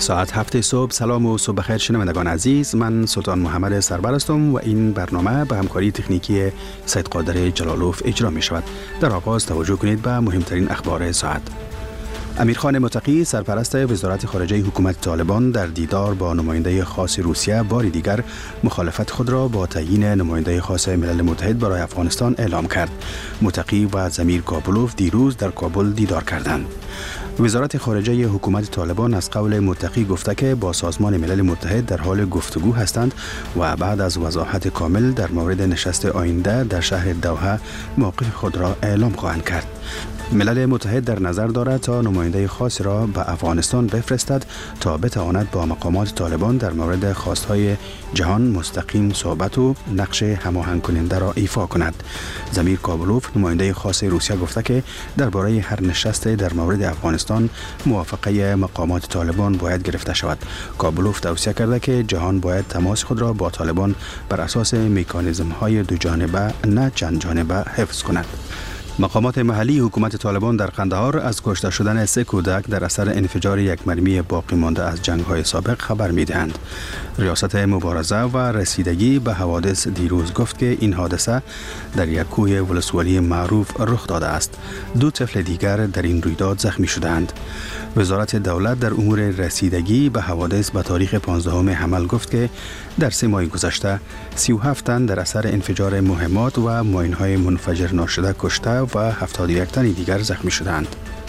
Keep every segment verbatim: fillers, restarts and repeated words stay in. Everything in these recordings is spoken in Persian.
ساعت هفت صبح. سلام و صبح بخیر شنوندگان عزیز، من سلطان محمد سربر هستم و این برنامه به همکاری تکنیکی سید قادر جلالوف اجرا می شود. در آغاز توجه کنید به مهمترین اخبار ساعت. امیرخان متقی سرپرست وزارت خارجه حکومت طالبان در دیدار با نماینده خاص روسیه بار دیگر مخالفت خود را با تعیین نماینده خاص ملل متحد برای افغانستان اعلام کرد. متقی و زمیر کابلوف دیروز در کابل دیدار کردند. وزارت خارجه حکومت طالبان از قول متقی گفته که با سازمان ملل متحد در حال گفتگو هستند و بعد از وضاحت کامل در مورد نشست آینده در شهر دوحه موقف خود را اعلام خواهند کرد. ملل متحد در نظر دارد تا نماینده خاص را به افغانستان بفرستد تا بتواند با مقامات طالبان در مورد خواستهای جهان مستقیم صحبت و نقش هماهنگ کننده را ایفا کند. زمیر کابلوف نماینده خاص روسیه گفته که درباره هر نشست در مورد افغانستان موافقه مقامات طالبان باید گرفته شود. کابلوف توصیه کرده که جهان باید تماس خود را با طالبان بر اساس مکانیزم های دو جانبه نه چند جانبه حفظ کند. مقامات محلی حکومت طالبان در قندهار از کشته شدن سه کودک در اثر انفجار یک مرمی باقی مانده از جنگ‌های سابق خبر می‌دهند. ریاست مبارزه و رسیدگی به حوادث دیروز گفت که این حادثه در یک کوه ولسوالی معروف رخ داده است. دو طفل دیگر در این رویداد زخمی شدند. وزارت دولت در امور رسیدگی به حوادث به تاریخ پانزدهم حمل گفت که در سه ماه گذشته سی و هفت تن در اثر انفجار مهمات و ماین‌های منفجر ناشده کشته و هفتاد و یک تن دیگر زخمی شدند.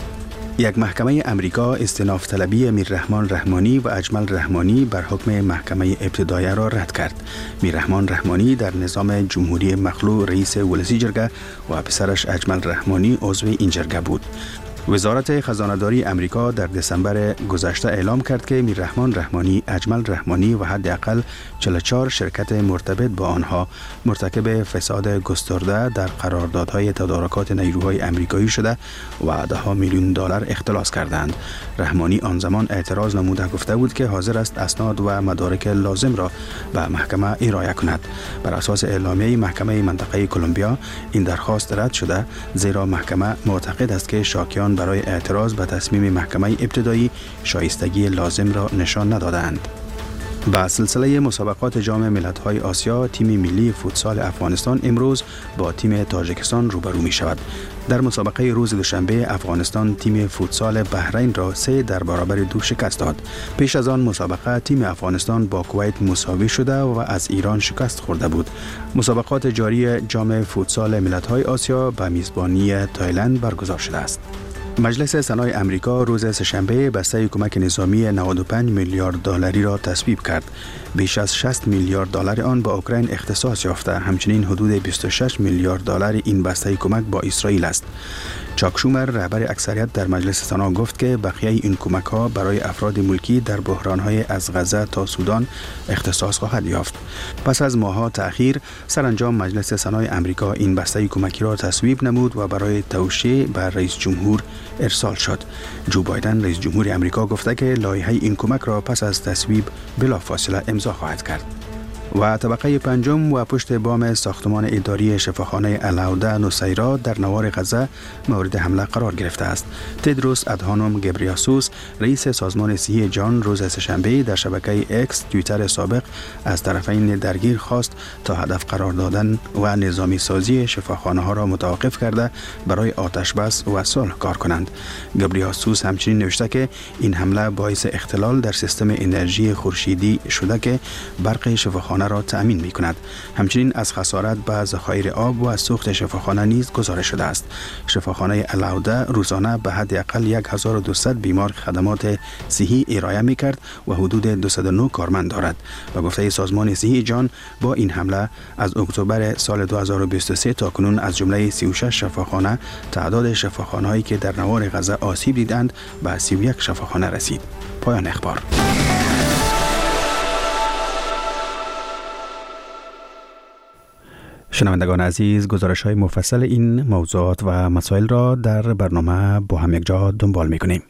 یک محکمه امریکا استئناف طلبی میررحمان رحمانی و اجمل رحمانی بر حکم محکمه ابتدایه را رد کرد. میررحمان رحمانی در نظام جمهوری مخلوع رئیس ولسی جرگه و پسرش اجمل رحمانی عضو این جرگه بود. وزارت خزانه‌داری امریکا در دسامبر گذشته اعلام کرد که میررحمان رحمانی، اجمل رحمانی و حداقل چهل و چهار شرکت مرتبط با آنها مرتکب فساد گسترده در قراردادهای تدارکات نیروهای امریکایی شده و ده ها میلیون دلار اختلاس کردند. رحمانی آن زمان اعتراض نموده گفته بود که حاضر است اسناد و مدارک لازم را به محکمه ارائه کند. بر اساس اعلامیه محکمه منطقه کلمبیا این درخواست رد شده، زیرا محکمه معتقد است که شاکیان برای اعتراض به تصمیم محکمه ابتدایی شایستگی لازم را نشان ندادند. با سلسله مسابقات جام ملت‌های آسیا، تیم ملی فوتسال افغانستان امروز با تیم تاجیکستان روبرو می شود. در مسابقه روز دوشنبه افغانستان تیم فوتسال بحرین را سه در برابر دو شکست داد. پیش از آن مسابقه تیم افغانستان با کویت مساوی شده و از ایران شکست خورده بود. مسابقات جاری جام فوتسال ملت‌های آسیا به میزبانی تایلند برگزار شده است. مجلس سنای امریکا روز سه‌شنبه بسته کمک نظامی نود و پنج میلیارد دلاری را تصویب کرد. بیش از شصت میلیارد دلار آن به اوکراین اختصاص یافته. همچنین حدود بیست و شش میلیارد دلار این بسته کمک با اسرائیل است. چاک شومر رهبر اکثریت در مجلس سنا گفت که بقیه این کمک ها برای افراد ملکی در بحران های از غزه تا سودان اختصاص خواهد یافت. پس از ماه‌ها تأخیر سرانجام مجلس سنای امریکا این بسته کمکی را تصویب نمود و برای توشیح به رئیس جمهور ارسال شد. جو بایدن رئیس جمهور امریکا گفته که لایحه این کمک را پس از تصویب بلافاصله امضا خواهد کرد. و طبقه پنجم و پشت بام ساختمان اداری شفاخانه العوده نصیرا در نوار غزه مورد حمله قرار گرفته است. تدروس ادهانوم گبریاسوس رئیس سازمان صحی جهان روز سه‌شنبه در شبکه اکس توییتر سابق از طرفین درگیر خواست تا هدف قرار دادن و نظامی سازی شفاخانه ها را متوقف کرده برای آتش بس و صلح کار کنند. گبریاسوس همچنین نوشته که این حمله باعث اختلال در سیستم انرژی خورشیدی شده که برق شفاخانه را تأمین می کند. همچنین از خسارت به ذخایر آب و سوخت شفاخانه نیز گزارش شده است. شفاخانه العوده روزانه به حد اقل هزار و دویست بیمار خدمات صحی ارائه می کرد و حدود دویست و نه کارمند دارد. به گفته سازمان صحی جهان با این حمله از اکتبر سال دو هزار و بیست و سه تا کنون از جمله سی و شش شفاخانه تعداد شفاخانه هایی که در نوار غزه آسیب دیدند به سی و یک شفاخانه رسید. پایان اخبار. شنوندگان عزیز، گزارش های مفصل این موضوعات و مسائل را در برنامه با هم یک جا دنبال می کنیم.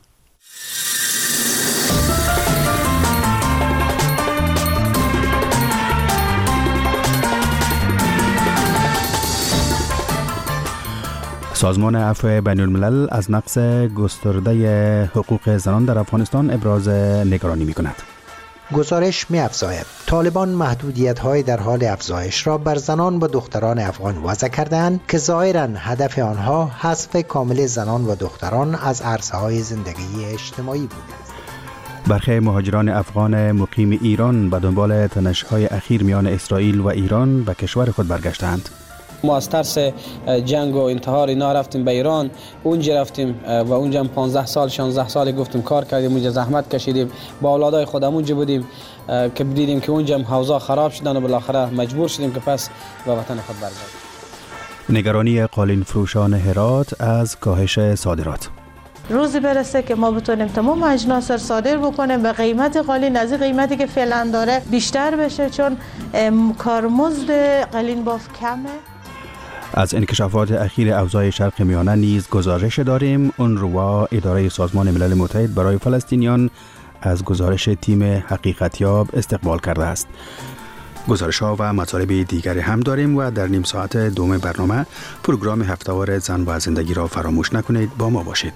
سازمان عفو بین الملل از نقض گسترده حقوق زنان در افغانستان ابراز نگرانی می کند. گزارش می افزاید طالبان محدودیت‌های در حال افزایش را بر زنان و دختران افغان وضع کردند که ظاهراً هدف آنها حذف کامل زنان و دختران از عرصه‌های زندگی اجتماعی بوده است. برخی مهاجران افغان مقیم ایران به دنبال تنش‌های اخیر میان اسرائیل و ایران به کشور خود برگشتند. ما از ترس جنگ و انتحار اینا رفتیم به ایران، اونجا رفتیم و اونجا پانزده سال شانزده سال گفتیم کار کردیم، اونجا زحمت کشیدیم، با اولادای خودم اونجا بودیم که دیدیم که اونجا حوضا خراب شدن و بالاخره مجبور شدیم که پس به وطن خود برگردیم. نگرانی قالین فروشان هرات از کاهش صادرات. روزی برسه که ما بتونیم تمام اجناس را صادر بکنیم به قیمت قالین از قیمتی که فعلا داره بیشتر بشه، چون کارمزد قالین باف کمه. از انکشافات اخیر اوضاع شرق میانه نیز گزارش داریم. اونروا اداره سازمان ملل متحد برای فلسطینیان از گزارش تیم حقیقتیاب استقبال کرده است. گزارش ها و مطالب دیگری هم داریم و در نیم ساعت دوم برنامه پروگرام هفته‌وار زن و زندگی را فراموش نکنید، با ما باشید.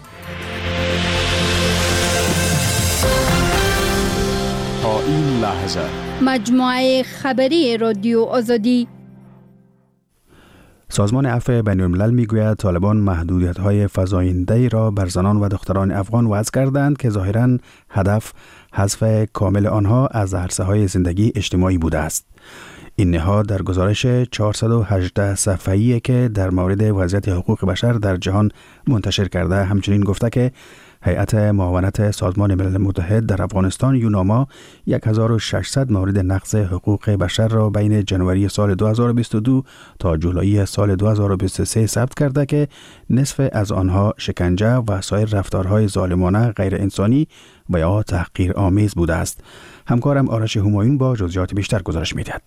تا این لحظه مجموعه خبری رادیو آزادی. سازمان عفو بین الملل میگوید طالبان محدودیت‌های فزاینده را بر زنان و دختران افغان وضع کردند که ظاهراً هدف حذف کامل آنها از عرصه‌های زندگی اجتماعی بوده است. این نهاد در گزارش چهارصد و هجده صفحه‌ای که در مورد وضعیت حقوق بشر در جهان منتشر کرده همچنین گفته که هیئت معاونت سازمان ملل متحد در افغانستان یوناما هزار و ششصد مورد نقض حقوق بشر را بین جنوری سال دو هزار و بیست و دو تا جولای سال دو هزار و بیست و سه ثبت کرده که نصف از آنها شکنجه و سایر رفتارهای ظالمانه غیر انسانی و یا تحقیر آمیز بوده است. همکارم آرش همایون با جزئیات بیشتر گزارش می‌دهد.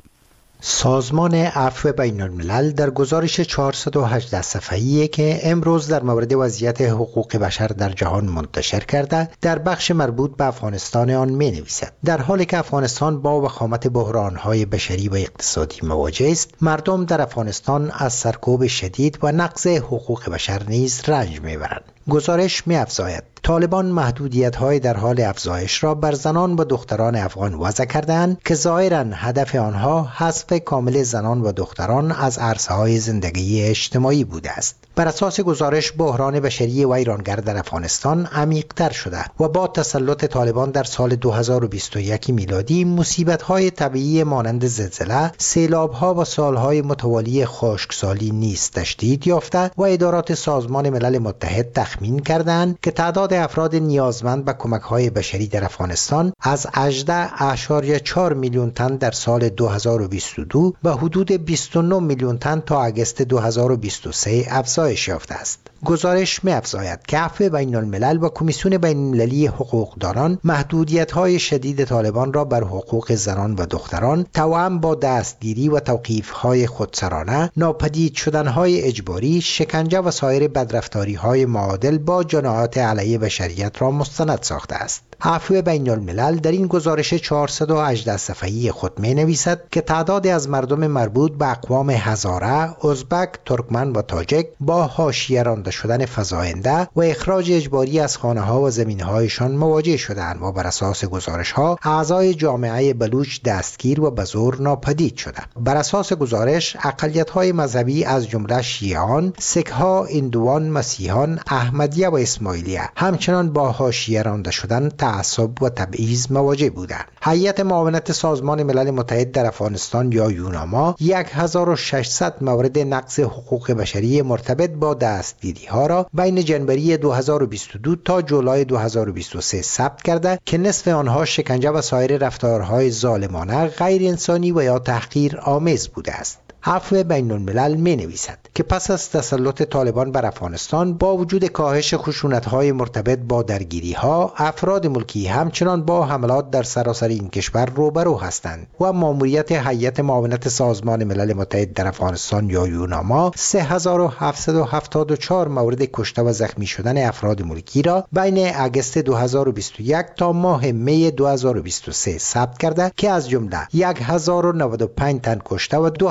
سازمان عفو بین الملل در گزارش چهارصد و هجده صفحه‌ای که امروز در مورد وضعیت حقوق بشر در جهان منتشر کرده در بخش مربوط به افغانستان آن می نویسد در حالی که افغانستان با وخامت بحران‌های بشری و اقتصادی مواجه است، مردم در افغانستان از سرکوب شدید و نقض حقوق بشر نیز رنج می‌برند. گزارش می‌افزاید طالبان محدودیت‌های در حال افزایش را بر زنان و دختران افغان وضع کردند که ظاهراً هدف آنها حذف کامل زنان و دختران از عرصه‌های زندگی اجتماعی بوده است. بر اساس گزارش بحران بشری و ویرانگر در افغانستان عمیق‌تر شده و با تسلط طالبان در سال دو هزار و بیست و یک میلادی مصیبت‌های طبیعی مانند زلزله، سیلاب‌ها و سال‌های متوالی خشکسالی نیز تشدید یافته و ادارات سازمان ملل متحد تخمین کردند که تعداد افراد نیازمند به کمک‌های بشری در افغانستان از هجده ممیز چهار میلیون تن در سال دو هزار و بیست و دو به حدود بیست و نه میلیون تن تا آگوست دو هزار و بیست و سه افزایش یافته است. گزارش می‌افزاید که عفو بین الملل و کمیسیون بین المللی حقوقدانان محدودیت‌های شدید طالبان را بر حقوق زنان و دختران توأم با دستگیری و توقیف‌های خودسرانه، ناپدید شدن‌های اجباری، شکنجه و سایر بدرفتاری‌های معادل با جنایات علیه بشریت را مستند ساخته است. عفو بین الملل در این گزارش چهارصد و هجده صفحه‌ای خود می نویسد که تعدادی از مردم مربوط به اقوام هزاره، ازبک، ترکمن و تاجک با حاشیه رانده شدن فزاینده و اخراج اجباری از خانه‌ها و زمین‌هایشان مواجه شدند و بر اساس گزارش‌ها اعضای جامعه بلوچ دستگیر و به زور ناپدید شدند. بر اساس گزارش اقلیت‌های مذهبی از جمله شیعیان، سک‌ها، هندوان، مسیحیان، احمدیه و اسماعیلیه همچنان با حاشیه رانده شدن، تعصب و تبعیض مواجه بودند. هیئت معاونت سازمان ملل متحد در افغانستان یا یوناما هزار و ششصد مورد نقض حقوق بشری مرتبط با دستگیری ها را بین جنوری دو هزار و بیست و دو تا جولای دو هزار و بیست و سه ثبت کرده که نصف آنها شکنجه و سایر رفتارهای ظالمانه، غیر انسانی و یا تحقیر آمیز بوده است. عفو بین الملل می نویسد که پس از تسلط طالبان بر افغانستان با وجود کاهش خشونت‌های مرتبط با درگیری‌ها، افراد ملکی همچنان با حملات در سراسر این کشور روبرو هستند و ماموریت هیئت معاونت سازمان ملل متحد در افغانستان یا یوناما سه هزار و هفتصد و هفتاد و چهار مورد کشته و زخمی شدن افراد ملکی را بین آگوست دو هزار و بیست و یک تا ماه می دو هزار و بیست و سه ثبت کرده که از جمله هزار و نود و پنج تن کشته و دو هزار و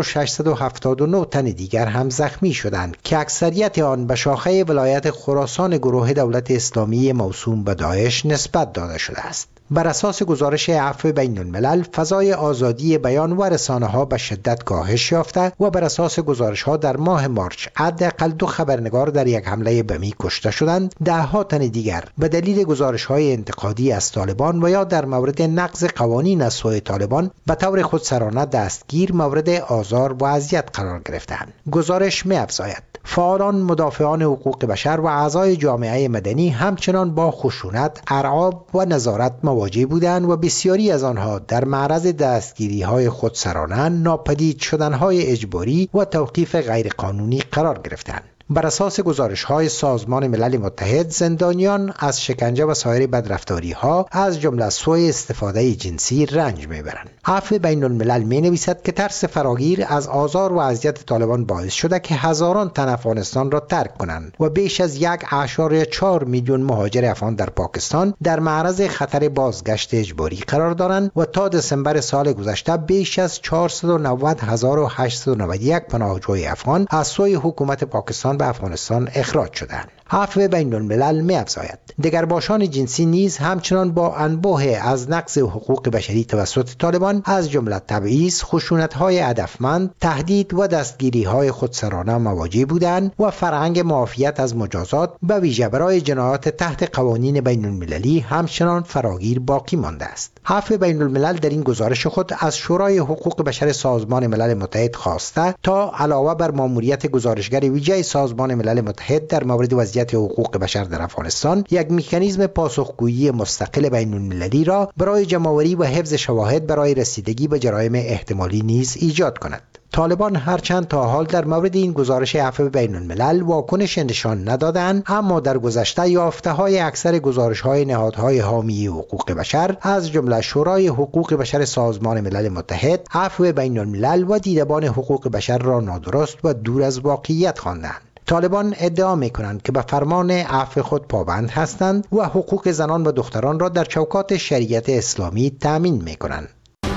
و ششصد و هفتاد و نه تن دیگر هم زخمی شدند که اکثریت آن به شاخه ولایت خراسان گروه دولت اسلامی موسوم به داعش نسبت داده شده است. بر اساس گزارش عفو بین الملل، فضای آزادی بیان و رسانه ها به شدت کاهش یافته و بر اساس گزارش ها در ماه مارچ حداقل دو خبرنگار در یک حمله بمی کشته شدند، ده ها تن دیگر به دلیل گزارش های انتقادی از طالبان و یا در مورد نقض قوانین از سوی طالبان به طور خودسرانه دستگیر مورد آزار و اذیت قرار گرفتند. گزارش می‌افزاید فعالان مدافعان حقوق بشر و اعضای جامعه مدنی همچنان با خشونت، ارعاب و نظارت مواجه بودند و بسیاری از آنها در معرض دستگیری‌های خودسرانه، ناپدید شدن‌های اجباری و توقیف غیرقانونی قرار گرفتند. بر اساس گزارش‌های سازمان ملل متحد، زندانیان از شکنجه و سایر بدرفتاری‌ها از جمله سوء استفاده جنسی رنج می‌برند. عفو بین الملل می‌نویسد که ترس فراگیر از آزار و اذیت طالبان باعث شده که هزاران تن افغانستان را ترک کنند و بیش از یک و چهار میلیون مهاجر افغان در پاکستان در معرض خطر بازگشت اجباری قرار دارند و تا دسامبر سال گذشته بیش از چهارصد و نود هزار و هشتصد و نود و یک پناهجوی افغان از سوی حکومت پاکستان به افغانستان اخراج شدند. عفو بین الملل می‌افزاید دگرباشان جنسی نیز همچنان با انبوه از نقض حقوق بشری توسط طالبان از جمله تبعیض، خشونت‌های هدفمند، تهدید و دستگیری‌های خودسرانه مواجه بودند و فرهنگ معافیت از مجازات به ویژه برای جنایات تحت قوانین بین المللی همچنان فراگیر باقی مانده است. عفو بین الملل در این گزارش خود از شورای حقوق بشر سازمان ملل متحد خواسته تا علاوه بر ماموریت گزارشگر ویژه سازمان ملل متحد در مورد وضعیت حقوق بشر در افغانستان، یک مکانیزم پاسخگویی مستقل بین المللی را برای جمع‌آوری و حفظ شواهد برای رسیدگی به جرایم احتمالی نیز ایجاد کند. طالبان هرچند تا حال در مورد این گزارش عفو بین الملل واکنش نشان ندادند، اما در گذشته یافته‌های اکثر گزارش‌های نهادهای حامی حقوق بشر از جمله شورای حقوق بشر سازمان ملل متحد، عفو بین الملل و دیدبان حقوق بشر را نادرست و دور از واقعیت خواندند. طالبان ادعا می‌کنند که به فرمان عفو خود پابند هستند و حقوق زنان و دختران را در چوکات شریعت اسلامی تأمین می‌کنند.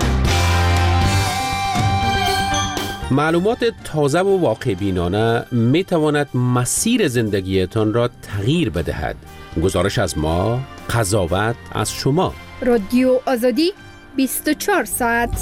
معلومات تازه و واقع بینانه می تواند مسیر زندگیتان را تغییر بدهد. گزارش از ما، قضاوت از شما. رادیو آزادی بیست و چهار ساعت.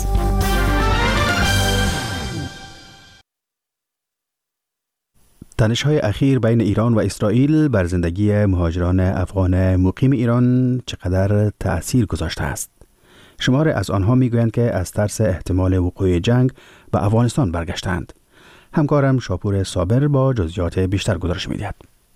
تنش‌های اخیر بین ایران و اسرائیل بر زندگی مهاجران افغان مقیم ایران چقدر تأثیر گذاشته است؟ شمار از آنها میگویند که از ترس احتمال وقوع جنگ به افغانستان برگشتند. همکارم شاپور صابر با جزئیات بیشتر گزارش می‌دهد.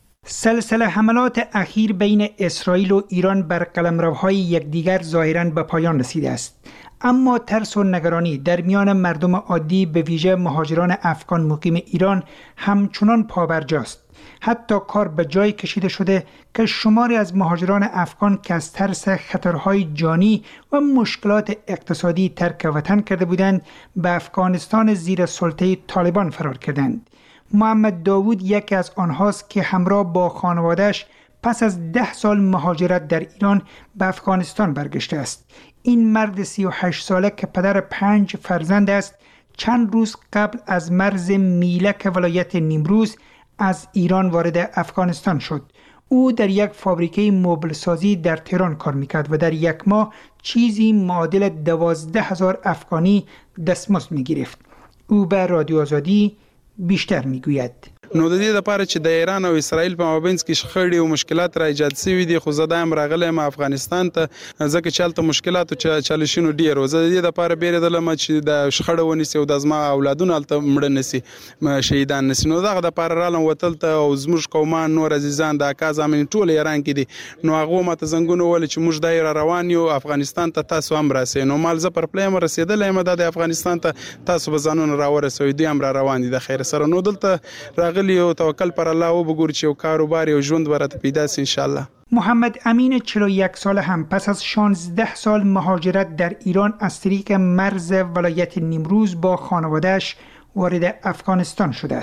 سلسله حملات اخیر بین اسرائیل و ایران بر قلمروهای یکدیگر ظاهراً به پایان رسیده است. اما ترس و نگرانی در میان مردم عادی به ویژه مهاجران افغان مقیم ایران همچنان پابرجاست. حتی کار به جای کشیده شده که شماری از مهاجران افغان که از ترس خطرهای جانی و مشکلات اقتصادی ترک وطن کرده بودند به افغانستان زیر سلطه طالبان فرار کردند. محمد داوود یکی از آنهاست که همراه با خانواده‌اش پس از ده سال مهاجرت در ایران به افغانستان برگشته است. این مرد سی و هشت ساله که پدر پنج فرزند است، چند روز قبل از مرز میلک ولایت نیمروز از ایران وارد افغانستان شد. او در یک فابریکه مبل سازی در تهران کار میکرد و در یک ماه چیزی معادل دوازده هزار افغانی دستمزد میگرفت. او به رادیو آزادی بیشتر میگوید. نو د دې لپاره چې د ایران او اسرائیل په مابینځ کې شخړې او مشکلات را ایجاد شوي دي، خو زه دا هم راغلی یم افغانستان ته ځکه چې هلته مشکلات او چالشونو ډېر و. زه د دې لپاره بیرېدلم چې د شخړه ونیسي او د زما اولادونه هلته مړه نسي، شهیدان نسي. نو دغه دپاره رالم وتل ته او زموږ قومان نور عزیزان د اکا زامن ټول ایران کې دي. نو هغو ماته زنګونه وویل چې موږ دا را روان یو افغانستان ته، تاسو هم راسئ. نو مال زه پر پلی یم رسېدلی یم دا د افغانستان ته، تاسو به ځانونه راورسوئ. دوی هم را روان دي د خیر سره. نو دلته راغلي او توکل پر الله و بگور چې یو کاروبار یو ژوند برات پیدا سي ان شاء الله. محمد امین چهل و یک ساله هم پس از شانزده سال مهاجرت در ایران از طریق مرز ولایت نیمروز با خانواده‌اش وارد افغانستان شده است.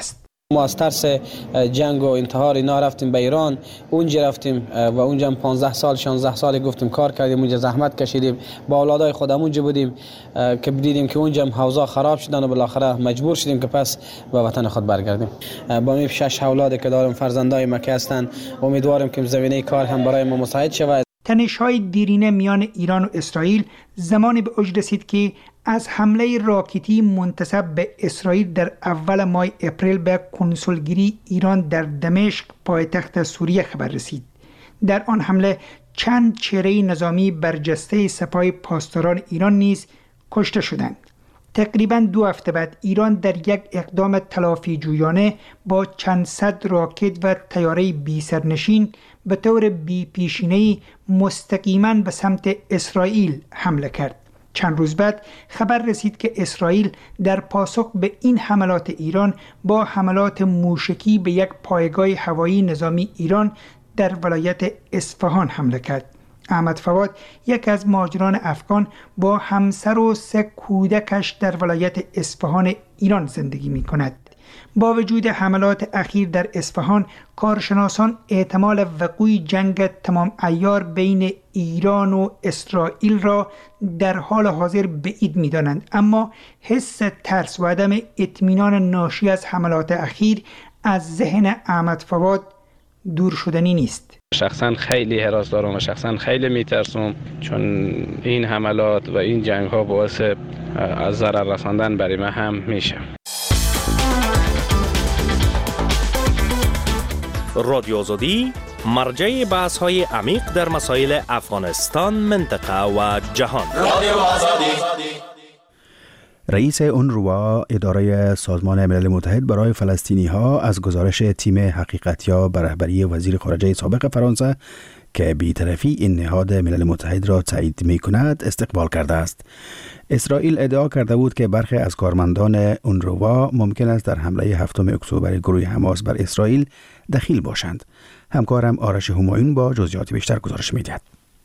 ما از ترس جنگ و انتحار اینا رفتیم به ایران، اونجا رفتیم و اونجا پانزده سال شانزده سال گفتیم کار کردیم، اونجا زحمت کشیدیم، با اولادای خودم اونجا بودیم که دیدیم که اونجا حوضا خراب شدن و بالاخره مجبور شدیم که پس به وطن خود برگردیم. با می شش اولادی که دارم فرزندای مکه هستند، امیدوارم که زمینه کار هم برای ما مساعد شود. تنش‌های دیرینه میان ایران و اسرائیل زمانی به اوج رسید که از حمله راکتی منتسب به اسرائیل در اول ماه اپریل به کنسولگری ایران در دمشق پایتخت سوریه خبر رسید. در آن حمله چند چهره نظامی برجسته سپاه پاسداران ایران نیز کشته شدند. تقریباً دو هفته بعد ایران در یک اقدام تلافی جویانه با چند صد راکت و طیاره بی سرنشین به طور بی پیشینه‌ای مستقیما به سمت اسرائیل حمله کرد. چند روز بعد خبر رسید که اسرائیل در پاسخ به این حملات ایران با حملات موشکی به یک پایگاه هوایی نظامی ایران در ولایت اصفهان حمله کرد. احمد فواد، یک از مهاجران افغان، با همسر و سه کودکش در ولایت اصفهان ایران زندگی می کند. با وجود حملات اخیر در اصفهان، کارشناسان احتمال وقوع جنگ تمام عیار بین ایران و اسرائیل را در حال حاضر بعید می دانند، اما حس ترس و عدم اطمینان ناشی از حملات اخیر از ذهن احمد فواد دور شدنی نیست. شخصا خیلی هراس دارم و شخصا خیلی میترسم، چون این حملات و این جنگ ها باعث از ضرر رساندن برای من هم میشه. رادیو آزادی مرجع بحث های عمیق در مسائل افغانستان، منطقه و جهان. رادیو آزادی. رئیس اونروا، اداره سازمان ملل متحد برای فلسطینی ها، از گزارش تیم حقیقتیاب به رهبری وزیر خارجه سابق فرانسه که بی‌طرفی این نهاد ملل متحد را تایید می کند استقبال کرده است. اسرائیل ادعا کرده بود که برخی از کارمندان اونروا ممکن است در حمله هفتم اکتبر گروه حماس بر اسرائیل دخیل باشند. همکارم آرش همایون با جزئیات بیشتر گزارش می‌دهد.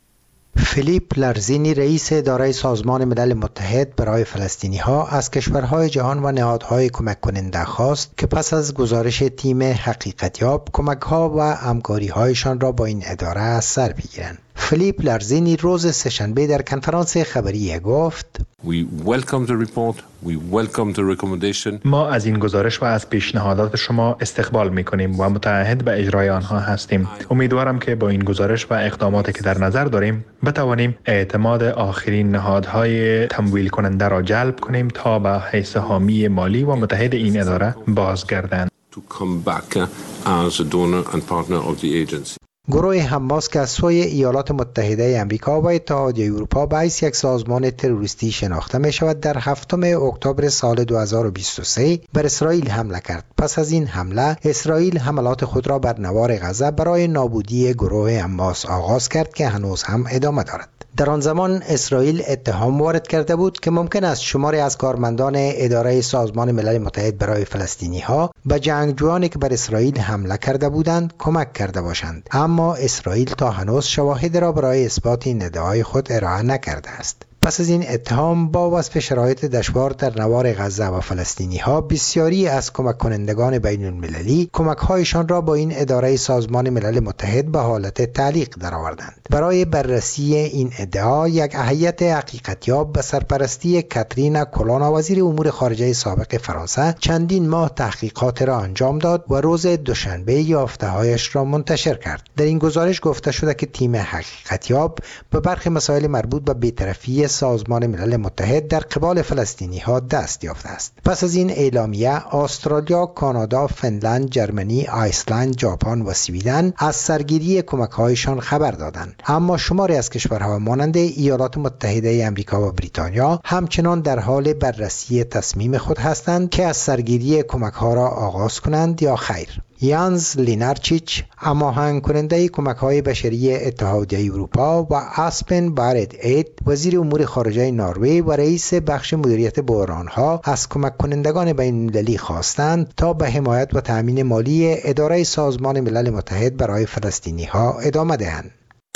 فیلیپ لارزینی، رئیس اداره سازمان ملل متحد برای فلسطینی ها، از کشورهای جهان و نهادهای کمک کننده خواست که پس از گزارش تیم حقیقتیاب کمک ها و همکاری هایشان را با این اداره از سر بگیرند. فیلیپ لارزینی روز سه‌شنبه در کنفرانس خبری گفت: We welcome the report. We welcome the recommendation. ما از این گزارش و از پیشنهادات شما استقبال می‌کنیم و متعهد به اجرای آنها هستیم. امیدوارم که با این گزارش و اقداماتی که در نظر داریم بتوانیم اعتماد آخرین نهادهای تمویل کننده را جلب کنیم تا به حیث حامی مالی و متحد این اداره بازگردند. To come back as a donor and partner of the agency. گروه حماس که از سوی ایالات متحده آمریکا و اتحادیه اروپا به حیث یک سازمان تروریستی شناخته می شود، در هفتم اکتبر سال دو هزار و بیست و سه بر اسرائیل حمله کرد. پس از این حمله، اسرائیل حملات خود را بر نوار غزه برای نابودی گروه حماس آغاز کرد که هنوز هم ادامه دارد. در آن زمان اسرائیل اتهام وارد کرده بود که ممکن است شماری از کارمندان اداره سازمان ملل متحد برای فلسطینی ها به جنگجویانی که بر اسرائیل حمله کرده بودند کمک کرده باشند، اما اسرائیل تا هنوز شواهد را برای اثبات این ادعای خود ارائه نکرده است. پس از این اتهام، با وصف شرایط دشوار در نوار غزه و فلسطینی ها، بسیاری از کمک کنندگان بین المللی کمک هایشان را با این اداره سازمان ملل متحد به حالت تعلیق درآوردند. برای بررسی این ادعا، یک هیئت حقیقتیاب به سرپرستی کاترین کولونا، وزیر امور خارجه سابق فرانسه، چندین ماه تحقیقات را انجام داد و روز دوشنبه یافته‌هایش را منتشر کرد. در این گزارش گفته شده که تیم حقیقتیاب به برخی مسائل مربوط به بی‌طرفی سازمان ملل متحد در قبال فلسطینی ها دست یافته است. پس از این اعلامیه، استرالیا، کانادا، فنلند، جرمنی، ایسلند، ژاپن و سویدن از سرگیری کمک هایشان خبر دادند، اما شماری از کشورها مانند ایالات متحده آمریکا و بریتانیا همچنان در حال بررسی تصمیم خود هستند که از سرگیری کمک ها را آغاز کنند یا خیر. یانز لینارچیچ، هماهنگ کننده کمک های بشری اتحادیه اروپا، و اسپن بارد اید، وزیر امور خارجه نروژ و رئیس بخش مدیریت بحران ها، از کمک کنندگان بین المللی خواستند تا به حمایت و تامین مالی اداره سازمان ملل متحد برای فلسطینی ها ادامه دهند.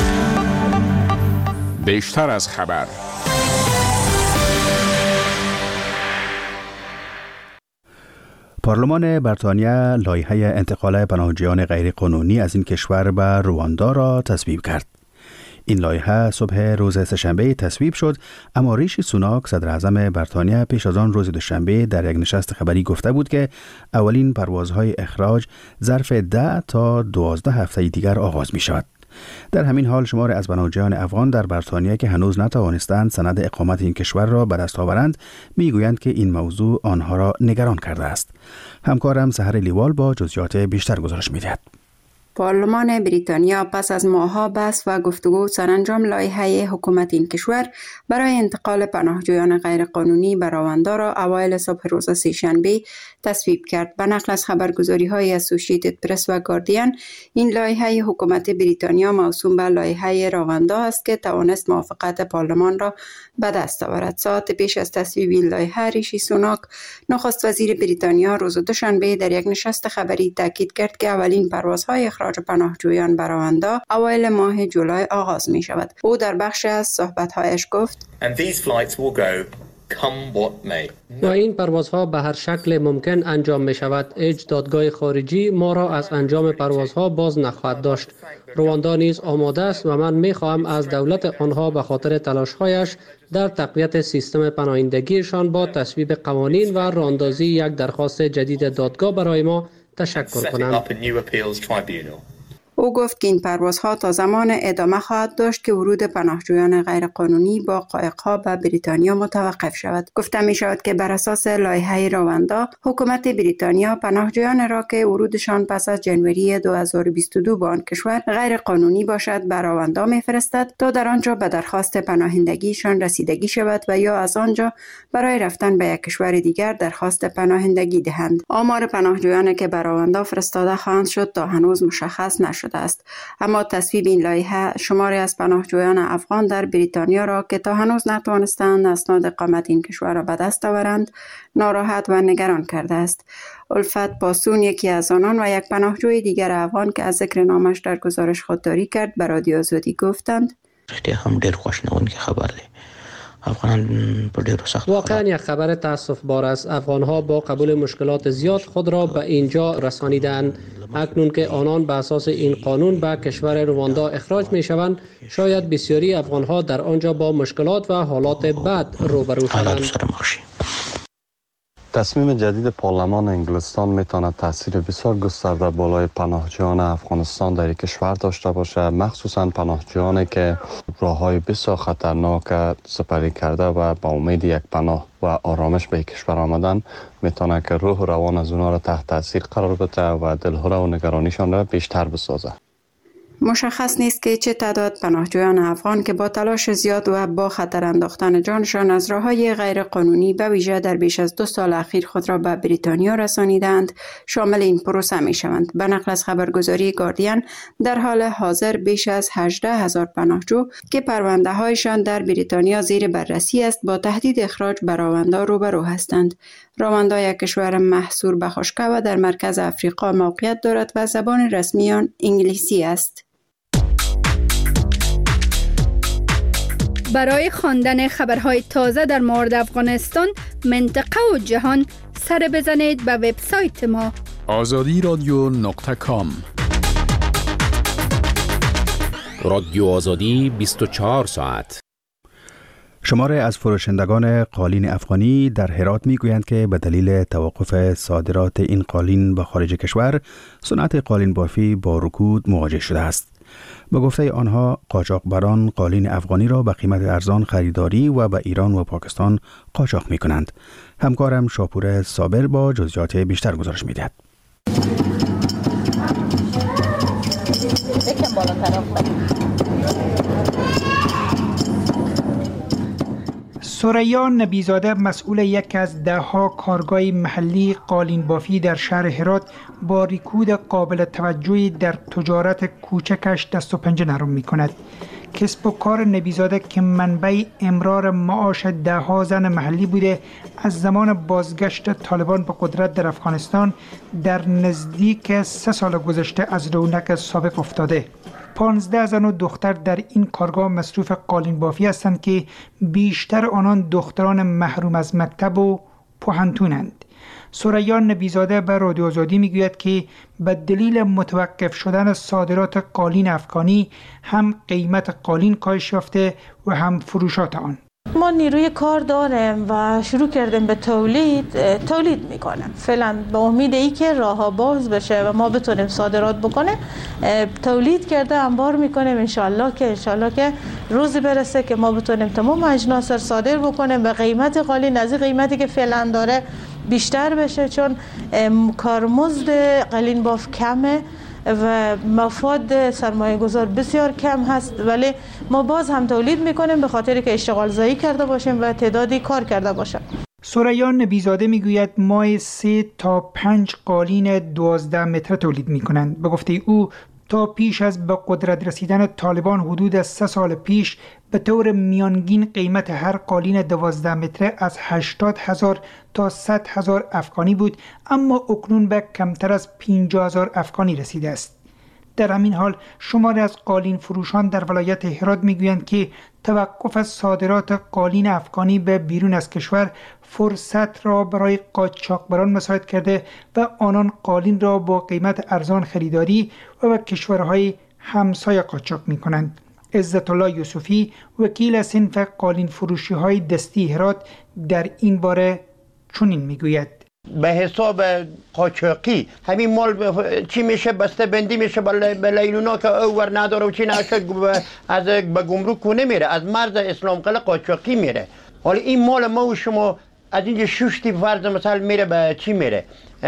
بیشتر از خبر. پارلمان بریتانیا لایحه انتقال پناهجویان غیرقانونی از این کشور به رواندا را تصویب کرد. این لایحه صبح روز سه‌شنبه تصویب شد، اما ریشی سوناک صدر اعظم بریتانیا پیش از آن روز دوشنبه در یک نشست خبری گفته بود که اولین پروازهای اخراج ظرف ده تا دوازده هفته دیگر آغاز می شود. در همین حال شمار از پناهجویان افغان در بریتانیا که هنوز نتوانستند سند اقامت این کشور را به دست آورند میگویند که این موضوع آنها را نگران کرده است. همکارم سحر لیوال با جزئیات بیشتر گزارش می‌دهد. پارلمان بریتانیا پس از ماه‌ها بحث و گفتگو سرانجام لایحه حکومت این کشور برای انتقال پناهجویان غیرقانونی به رواندا را اوایل صبح روز سه‌شنبه تصویب کرد. به نقل از خبرگزاری‌های اسوسییتد پرس و گاردین، این لایحه حکومت بریتانیا موسوم به لایحه رواندا است که توانست موافقت پارلمان را به دست آورد. ساعت پیش از تصویب این لایحه، ریشی سوناک نخست وزیر بریتانیا روز دوشنبه در یک نشست خبری تاکید کرد که اولین پروازهای اخراج پناهجویان به رواندا اوایل ماه جولای آغاز می شود. او در بخش از صحبت‌هایش گفت: و این پروازها به هر شکل ممکن انجام می شود. هیچ دادگاه خارجی ما را از انجام پروازها باز نخواهد داشت. رواندا نیز آماده است و من می خواهم از دولت آنها به خاطر تلاش‌هایش در تقویت سیستم پناهندگیشان با تصویب قوانین و راهاندازی یک درخواست جدید دادگاه برای ما تشکر کنم. او گفت که این پروازها تا زمان ادامه خواهد داشت که ورود پناهجویان غیرقانونی با قایق‌ها به بریتانیا متوقف شود. گفته می شود که بر اساس لایحه رواندا، حکومت بریتانیا پناهجویان را که ورودشان پس از جنوری دو هزار و بیست و دو به آن کشور غیرقانونی باشد به رواندا می‌فرستد تا در آنجا به درخواست پناهندگیشان رسیدگی شود و یا از آنجا برای رفتن به یک کشور دیگر درخواست پناهندگی دهند. آمار پناهجویانی که به رواندا فرستاده خواهند شد تا هنوز مشخص نشد است. اما تصویب این لایحه شماری از پناهجویان افغان در بریتانیا را که تا هنوز نتوانستند اسناد اقامت این کشور را به دست آورند ناراحت و نگران کرده است. الفت پاسون، یکی از آنان و یک پناهجوی دیگر افغان که از ذکر نامش در گزارش خودداری کرد، به رادیو آزادی گفتند: هم ډیر خوشنونکی خبر دی. واقعا یک خبر تاسف بار است. افغانها با قبول مشکلات زیاد خود را به اینجا رسانیدند. اکنون که آنان به اساس این قانون به کشور رواندا اخراج می شوند، شاید بسیاری افغانها در آنجا با مشکلات و حالات بد روبرو شوند. تصمیم جدید پارلمان انگلستان میتواند تاثیر بسیار گسترده بالای پناهجویان افغانستان در کشور داشته باشد، مخصوصا پناهجویانی که راههای بسیار خطرناک سپری کرده و با امید یک پناه و آرامش به کشور آمدن میتونه که روح و روان از اونها را تحت تاثیر قرار بده و دلهره و نگرانیشان را بیشتر بسازه. مشخص نیست که چه تعداد پناهجویان افغان که با تلاش زیاد و با خطر انداختن جانشان از راه‌های غیر قانونی به ویژه در بیش از دو سال اخیر خود را به بریتانیا رسانیدند شامل این پروسه می شوند. به نقل از خبرگزاری گاردین، در حال حاضر بیش از هجده هزار پناهجو که پرونده هایشان در بریتانیا زیر بررسی است با تهدید اخراج به رواندا روبرو هستند. رواندا یک کشور محصور به خشکی و در مرکز افریقا موقعیت دارد و زبان رسمی آن انگلیسی است. برای خواندن خبرهای تازه در مورد افغانستان، منطقه و جهان، سر بزنید به وبسایت ما آزادی رادیو نقطه کام. رادیو آزادی بیست و چهار ساعت. شماره از فروشندگان قالین افغانی در هرات میگویند که به دلیل توقف صادرات این قالین به خارج کشور، صنعت قالین بافی با رکود مواجه شده است. به گفته آنها، قاچاقبران قالین افغانی را به قیمت ارزان خریداری و به ایران و پاکستان قاچاق می کنند. همکارم شاپور صابر با جزئیات بیشتر گزارش می دهد. ثریا نبیزاده، مسئول یک از ده ها کارگاه محلی قالین بافی در شهر هرات، با رکود قابل توجهی در تجارت کوچکش دست و پنجه نرم می کند. کسب و کار نبیزاده که منبع امرار معاش ده ها زن محلی بوده، از زمان بازگشت طالبان به قدرت در افغانستان در نزدیک سه سال گذشته از رونق سابق افتاده. پانزده زن و دختر در این کارگاه مصروف قالین بافی هستند که بیشتر آنان دختران محروم از مکتب و پوهنتونند. ثریا نبیزاده به رادیو آزادی میگوید که به دلیل متوقف شدن صادرات قالین افغانی هم قیمت قالین کاهش یافته و هم فروشات آن. ما نیروی کار داریم و شروع کردیم به تولید تولید میکنیم. فعلا به امید ای که راه باز بشه و ما بتونیم صادرات بکنیم تولید کرده انبار میکنیم انشالله که انشالله که روزی برسه که ما بتونیم تمام اجناس رو صادر بکنیم به قیمت قالین از قیمتی که فعلا داره بیشتر بشه، چون کارمزد قالین باف کمه و مفاد سرمایه گذار بسیار کم هست، ولی ما باز هم تولید میکنیم به خاطر که اشتغال زایی کرده باشیم و تعدادی کار کرده باشیم. ثریا نبیزاده میگوید ماه سه تا پنج قالین دوازده متر تولید میکنند. به گفته او تا پیش از به قدرت رسیدن طالبان حدود از سه سال پیش به طور میانگین قیمت هر قالین دوازده متر از هشتاد هزار تا صد هزار افغانی بود، اما اکنون به کمتر از پنجاه هزار افغانی رسیده است. در همین حال شماری از قالین فروشان در ولایت هرات میگویند که توقف صادرات قالین افغانی به بیرون از کشور فرصت را برای قاچاقبران مساعد کرده و آنان قالین را با قیمت ارزان خریداری و به کشورهای همسایه قاچاق میکنند. عزت الله یوسفی وکیل صنف قالین فروشی های دستی هرات در این باره چنین میگوید: به حساب قاچاقی همین مال چی میشه بسته بندی میشه به لیلونا که او ور نداره و چی نشه از به گمرک نمیره، از مرز اسلام قلعه قاچاقی میره. حالا این مال ما و شما از اینجا شش فرض مثلا میره به چی میره؟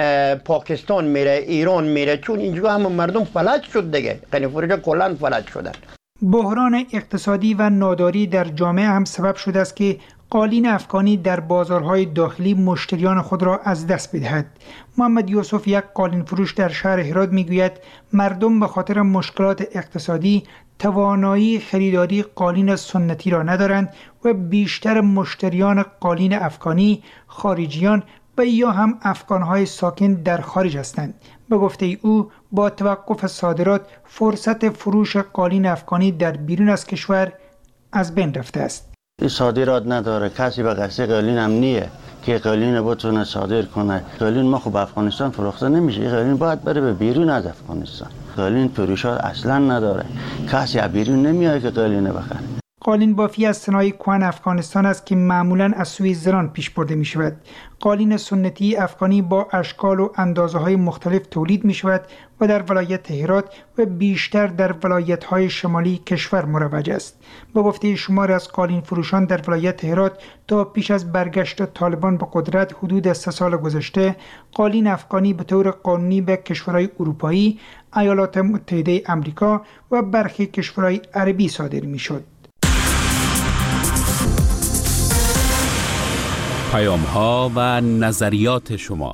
پاکستان میره، ایران میره، چون اینجا هم مردم فلج شد دیگه، قالین فروشا کلا فلج شدن. بحران اقتصادی و ناداری در جامعه هم سبب شده است که قالین افغانی در بازارهای داخلی مشتریان خود را از دست بدهد. محمد یوسف، یک قالین فروش در شهر هرات، میگوید مردم به خاطر مشکلات اقتصادی توانایی خریداری قالین سنتی را ندارند و بیشتر مشتریان قالین افغانی خارجیان و یا هم افغانهای ساکن در خارج هستند. به گفته او با توقف صادرات فرصت فروش قالین افغانی در بیرون از کشور از بین رفته است. صادرات نداره، کسی به قصد قالین هم نیه که قالین بتونه صادر کنه. قالین ما خب افغانستان فروخته نمیشه، قالین باید بره به بیرون از افغانستان. قالین فروشات اصلا نداره، کسی از بیرون نمیاد که قالین بخره. قالین بافی از صنایع کهن افغانستان است که معمولاً از سوی زنان پیش برده می شود. قالین سنتی افغانی با اشکال و اندازه های مختلف تولید می شود و در ولایت هرات و بیشتر در ولایت های شمالی کشور مروج است. به گفته شمار از قالین فروشان در ولایت هرات تا پیش از برگشت طالبان به قدرت حدود سه سال گذشته قالین افغانی به طور قانونی به کشورهای اروپایی، ایالات متحده آمریکا و برخی کشورهای عربی صادر می شد. پیام ها و نظریات شما.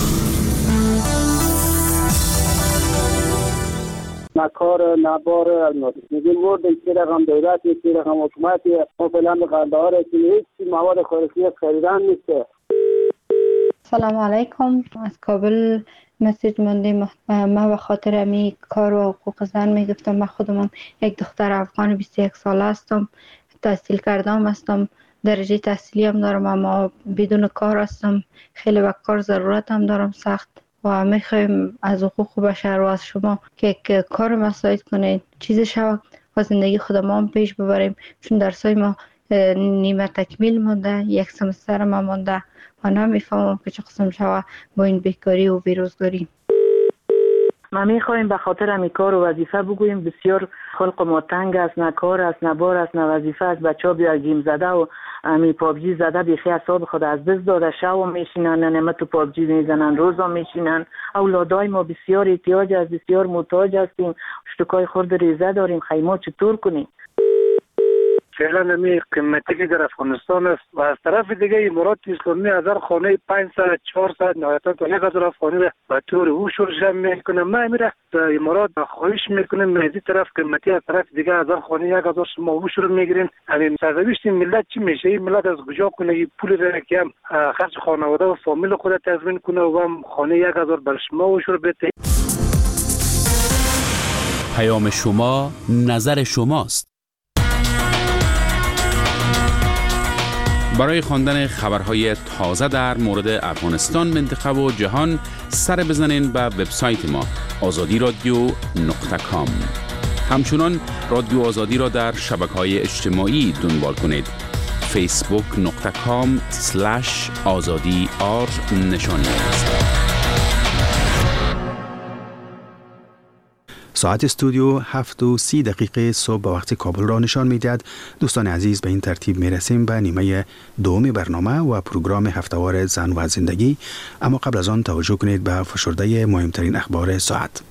نکار نبار میگیم ورد که رقم دولت که رقم حکومت ما فعلا به قندهار هیچ مواد خوراکی خریدن نیست. سلام علیکم، از کابل مسیج موندیم. ما به خاطر امی کار و حقوق زن میگفتم. من خودم یک دختر افغان بیست و یک ساله هستم، تحصیل کردم هستم، درجه تحصیلی هم دارم، اما بدون کار هستم. خیلی به کار ضرورت هم دارم سخت و میخوایم از حقوق بشر و از شما که کار مساعد کنید، چیز شود و زندگی خودم هم پیش ببریم، چون درسای ما نیمه تکمیل مونده، یک سمستر ما مونده و نمیفهمم که چه قسم شود با این بیکاری و بیروزگاری. ما میخوایم به خاطر همی کار و وظیفه بگوییم. بسیار خلق ما تنگ است، نه کار است، نه بار است، نه وظیفه است. بچه ها بیا گیم زده و همی پابجی زده بیخی اصاب خود از دست داده، شو میشینن نمه تو پابجی میزنن، روزا میشینن. اولادای ما بسیار احتیاج است، بسیار محتاج هستیم، شتکای خورد ریزه داریم، خیما چطور کنیم؟ فعلا نمی قیمتی که در افغانستان است و از طرف دیگه امارات اسلامی هزار خانه پانصد چهارصد نهایتا تا یک هزار افغانی را به طور او شرش میکنه. ما میره در امارات خواهش میکنیم از این طرف قیمتی، از طرف دیگه هزار خانه یک هزار شما او شروع میگیرین. همین سرنوشت ملت چی میشه؟ این ملت از کجا کنه این پول را که هم خرج خانواده و فامیل خود تضمین کنه و هم خانه یک هزار بر شما او شروع بده؟ پیام شما نظر شماست. برای خواندن خبرهای تازه در مورد افغانستان، منطقه و جهان سر بزنین به وبسایت ما آزادی رادیو نقطه کام. همچنان رادیو آزادی را در شبکه‌های اجتماعی دنبال کنید. فیسبوک نقطه کام سلش آزادی آر نشانی است. ساعت استودیو هفت و سی دقیقه صبح به وقت کابل را نشان میدهد. دوستان عزیز، به این ترتیب می رسیم به نیمه دوم برنامه و پروگرام هفتهوار زن و زندگی. اما قبل از آن توجه کنید به فشرده مهمترین اخبار ساعت.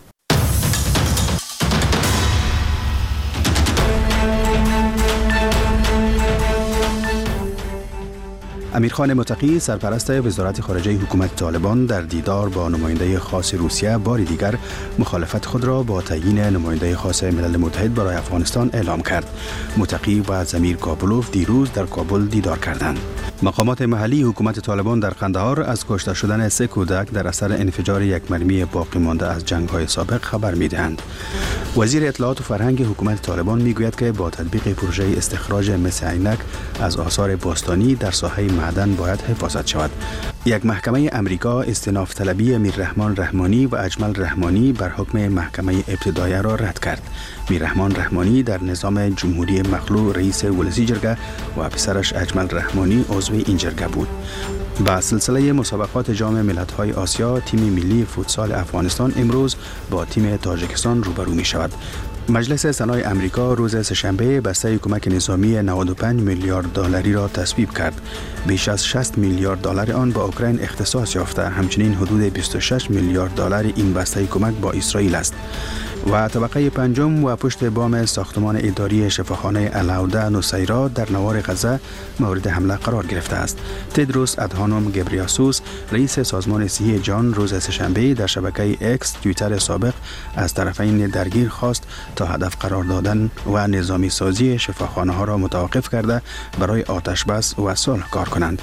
امیرخان متقی، سرپرست وزارت خارجه حکومت طالبان، در دیدار با نماینده خاص روسیه بار دیگر مخالفت خود را با تعیین نماینده خاص ملل متحد برای افغانستان اعلام کرد. متقی و زمیر کابلوف دیروز در کابل دیدار کردند. مقامات محلی حکومت طالبان در قندهار از کشته شدن سه کودک در اثر انفجار یک مرمی باقی مانده از جنگ‌های سابق خبر می‌دهند. وزیر اطلاعات و فرهنگ حکومت طالبان میگوید که با تطبیق پروژه استخراج مس عینک از آثار باستانی در ساحه معدن باید حفاظت شود. یک محکمه امریکا استئناف طلبی میررحمان رحمانی و اجمل رحمانی بر حکم محکمه ابتدایه را رد کرد. میررحمان رحمانی در نظام جمهوری مخلوع رئیس ولسی جرگه و پسرش اجمل رحمانی عضو این جرگه بود. با سلسله مسابقات جام ملت‌های آسیا، تیم ملی فوتسال افغانستان امروز با تیم تاجیکستان روبرو می شود. مجلس سنای امریکا روز سه‌شنبه بسته کمک نظامی نود و پنج میلیارد دلاری را تصویب کرد. بیش از شصت میلیارد دلار آن با اوکراین اختصاص یافته. همچنین حدود بیست و شش میلیارد دلار این بسته کمک با اسرائیل است. و طبقه پنجم و پشت بام ساختمان اداری شفاخانه الاوده نصیرا در نوار غزه مورد حمله قرار گرفته است. تدروس ادهانوم گبریاسوس، رئیس سازمان صحی جهان، روز سه‌شنبه در شبکه اکس توییتر سابق از طرفین درگیر خواست تا هدف قرار دادن و نظامی سازی شفاخانه ها را متوقف کرده برای آتش بس و صلح کار کنند.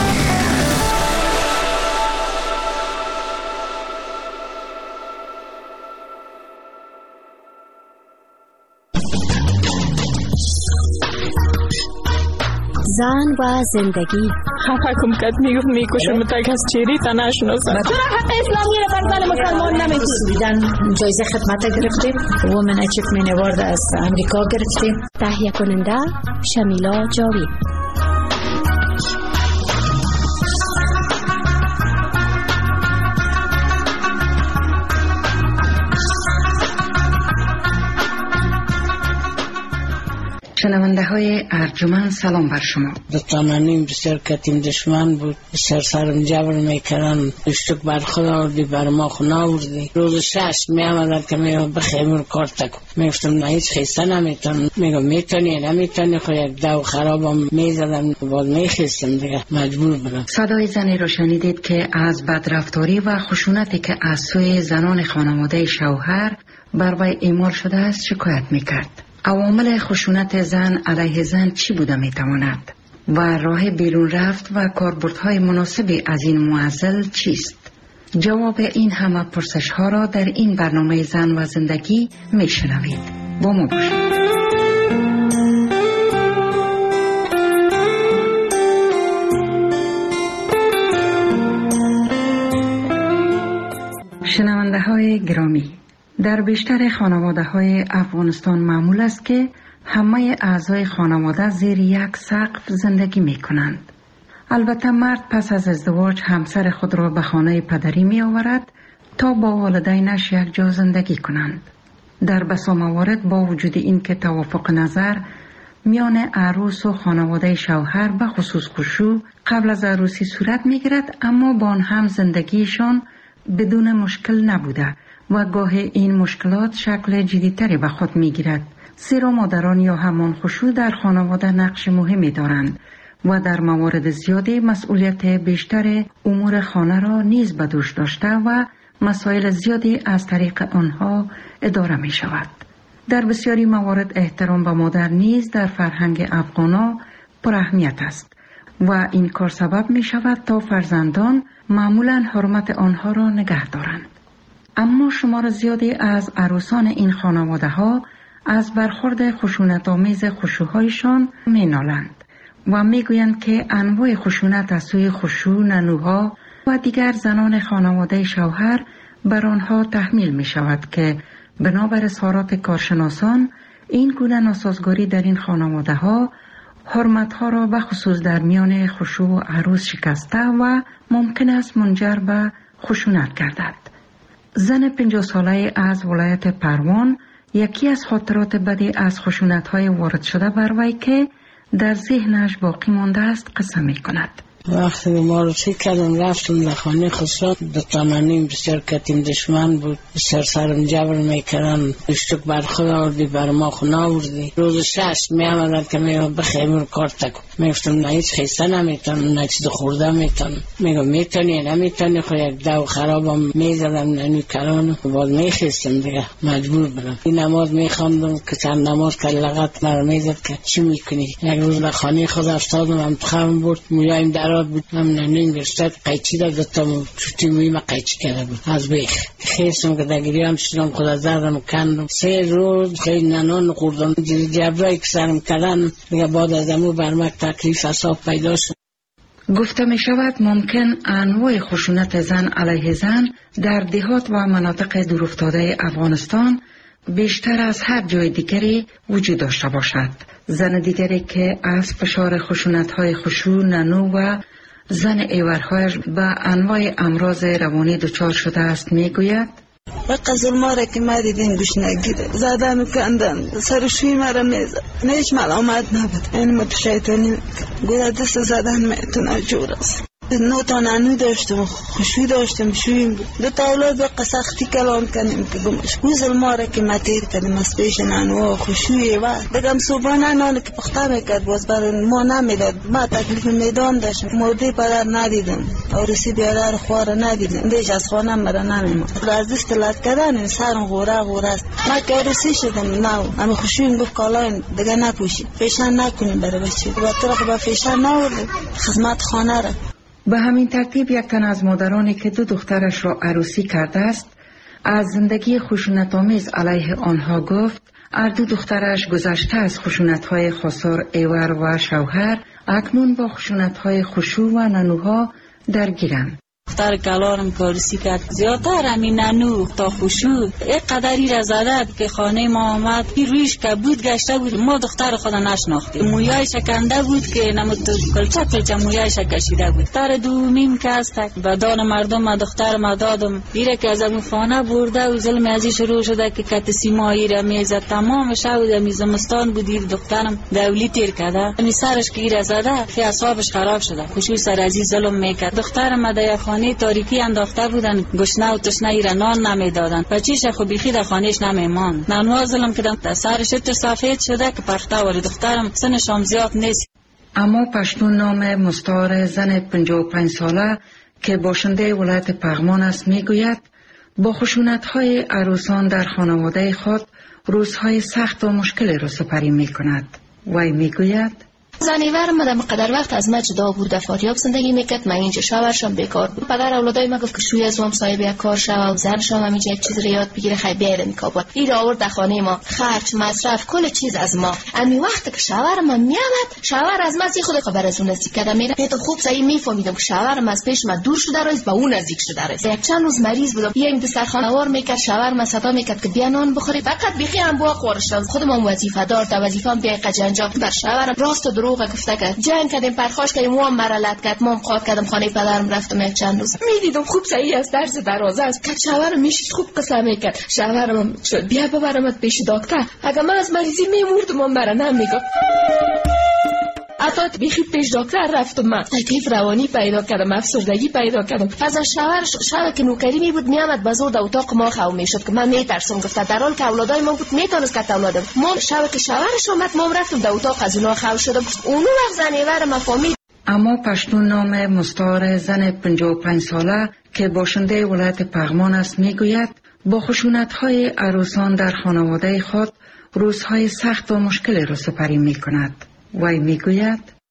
زن و زندگی حکم کد میگفت میکشم متک از چیری تا نشناسم. چرا حق اسلامی را بر زن مسلمان نمیدید؟ جایزه خدمت گرفتیم، وومن اچیومنت اوارد از امریکا گرفتیم. تهیه کننده شمیلا جاوید. شنونده های ارجمند، سلام بر شما. دتانانیم بسیار کتیم دشمن بود، بسیار سرم جبر میکردن، اشتک بر خود آوردی بر ما خون آوردی. روز شش می آمدن که میگم بخیمون کار تکو، میگفتم نه هیچ خیسته نمیتون، میگم میتونی نمیتونی، خو یک دو خرابم میزدم باز میخیستم دیگه مجبور بودم. صدای زنی را شنیدید که از بدرفتاری و خشونتی که از سوی زنان خانواده شوهر بر وی اعمال شده است شکایت میکرد. عوامل خشونت زن علیه زن چی بوده میتواند و راه بیرون رفت و کاربردهای مناسبی از این معضل چیست؟ جواب این همه پرسش ها را در این برنامه زن و زندگی میشنوید. با ما باشید. شنونده های گرامی، در بیشتر خانواده های افغانستان معمول است که همه اعضای خانواده زیر یک سقف زندگی می کنند. البته مرد پس از ازدواج همسر خود را به خانه پدری می آورد تا با والدینش یک جا زندگی کنند. در بسا موارد با وجود این که توافق نظر میان عروس و خانواده شوهر به خصوص خشوع قبل از عروسی صورت می گیرد، اما با آن هم زندگیشان بدون مشکل نبوده و گاه این مشکلات شکل جدی‌تری به خود می‌گیرد. زیرا مادران یا همان خشوع در خانواده نقش مهمی دارند و در موارد زیادی مسئولیت بیشتر امور خانه را نیز به دوش داشته و مسائل زیادی از طریق آنها اداره می شود. در بسیاری موارد احترام به مادر نیز در فرهنگ افغانا پر اهمیت است و این کار سبب می شود تا فرزندان معمولاً حرمت آنها را نگه دارند. اما شمار زیادی از عروسان این خانواده ها از برخورد خشونت‌آمیز خشوع‌هایشان می‌نالند و میگویند که انواع خشونت از سوی خشوع، ننوها و دیگر زنان خانواده شوهر بر آنها تحمیل می شود که بنابر اظهارات کارشناسان این گونه ناسازگاری در این خانواده ها حرمت ها را بخصوص در میان خشوع و عروس شکسته و ممکن است منجر به خشونت گردد. زن پنجاه ساله از ولایت پروان یکی از خاطرات بدی از خشونت های وارد شده بر وی که در ذهنش باقی مانده است قصه می کند. وقتی معرفی کردم رفتم در خانه خسرو دو تانانیم بسیار کتیم دشمن بود، بسیار سرم جبر میکردن، اشتک بر خود آوردی بر ما خون آوردی. روز شش می آمدن که میگم بخیمون کار تکن، میگفتم نه هیچ خیسته نمیتونم، نه چیز خورده میتونم. میگم میتونی نمیتونی، خود یک دو خرابم میزدم ننی کرانو بعد میخیستم دیگه مجبور برم. این نماز میخواندم که چند نماز که لغت مرا میزد که چی میکنی. یک روز در خانه خود افتادم، انتخابم بود، مویایم در بود، هم ننین گرشتد قیچی دا دتا چوتی مویم قیچی کرده بود از بیخ خیستم که دگیری هم شدم خدا زردم کندم. سه روز خیلی ننان خوردم، جبرایی که سرم کردن دیگه بعد از امو برمک تکلیف اصاب پیدا شد. گفته می شود ممکن انواع خشونت زن علیه زن در دهات و مناطق دورافتاده افغانستان بیشتر از هر جای دیگری وجود داشته باشد. زن دیگری که از فشار خشونت‌های خشوع، ننو و زن ایورهایش به انواع امراض روانی دچار شده است میگوید: وقت ظلما را که ما دیدیم گوش نگیره، زدن و کندن، سرشوی مرا میزد، هیچ ملامت نبود. این ما شیطانی گویا دست زدن میتونه جور است. نو تا ننو داشتم، خوشوی داشتم، شویم بود. دو تا اولاد به سختی کلام کنیم که گمش گو ظلما را که ما تیر کردیم از پیش ننو خوشوی و بگم صبحانه نان که پخته میکرد باز بر ما نمیداد. ما تکلیف میدان داشتم، مرده پدر ندیدم، عروسی بیادر خوار ندیدم، دیش از خانه مرا نمیمد. از دست لط کردن سرم غوره غوره است. ما که عروسی شدم نو اما خوشویم گفت کالاین دیگه نپوشید، فیشن نکنیم برای بچه و طرق با فیشن نوردیم خدمت خانه را. به همین ترتیب یک تن از مادرانی که دو دخترش را عروسی کرده است از زندگی خشونت‌آمیز علیه آنها گفت. هر دو دخترش گذشته از خشونت‌های خسار ایور و شوهر اکنون با خشونت‌های خشوع و ننوها درگیرند. دختر کلانم کارسی کرد زیادتر همین ننو تا خشوع یک قدری را زدد که خانه ما آمد این رویش که بود گشته بود. ما دختر خود نشناختیم، مویای شکنده بود که نمود کلچه کلچه مویای شکشیده بود. دختر دومیم که هستک و دان مردم ما دختر ما دادم بیره که از امو خانه برده و ظلم ازی شروع شده که کت سیمایی را میزد. تمام شود امی زمستان بودید دخترم دولی تیر کرده امی سرش که ایره زده که اصابش خراب شده. خشوع سر ازی ظلم میکرد. دخترم ما در خانه تاریکی انداخته بودن، گشنه و تشنه ایره نان نمیدادن، بچیش خو بیخی در خانهش نمیمان. ننوا ظلم کردن در سرش تو سفید شده که پخته ولی دخترم سنش هم زیاد نیست. اما پشتون نام مستعار زن پنجاه و پنج ساله که باشنده ولایت پغمان است میگوید با خشونت‌های عروسان در خانواده خود روزهای سخت و مشکلی را سپری میکند. وی میگوید زنیور ما در مقدر وقت از ما جدا بود، در فاریاب زندگی میکرد. من اینجا شوهرشم بیکار بود. پدر اولادای ما گفت که شوی از وام صاحب یک کار شو و زنشم همینجا یک چیز رو یاد بگیره خیلی بیاد کابل. این آورد در خانه ما، خرج مصرف کل چیز از ما. امی وقت که شوهر ما میامد شوهر از ما زی خود خبر از اون نزدیک کردم میره تو خوب صحیح میفهمیدم که شوهر ما از پیش ما دور شده است با اون نزدیک شده است. یک چند روز مریض بودم، یه دسترخوان آور میکرد، شوهر ما صدا میکرد که بیا نان بخوری، فقط بیخی هم بو خورشم. خودم وظیفه دار تا وظیفه‌ام بیا قجنجا بر شوهرم راست و دروغ گفته که جنگ کردیم، پرخاش کردیم، مو مرا لط کرد، مو قاد کردم خانه پدرم رفتم یک چند روز میدیدم خوب صحیح از درس دروازه است که شوهرم میشید خوب قسم میکرد. شوهرم شد بیا ببرمت پیش دکتر، اگه من از مریضی میمردم من برا نمیگم. حتی بیخی پیش دکتر رفتم، من تکلیف روانی پیدا کردم، افسردگی پیدا کردم. از شوهر شوهر که نوکری می بود میامد بازور در اتاق ما خو میشد که من میترسم. گفت در حال که اولادای ما بود میتونست که اولادم ما شوهر که شوهرش اومد ما رفتم در اتاق از اونها خو شدم. اونو وقت زنیور ما فهمید. اما پشتون نام مستعار زن پنجاه و پنج ساله که باشنده ولایت پغمان است میگوید با خشونت‌های عروسان در خانواده خود روزهای سخت و مشکلی را سپری میکند. وی میگوید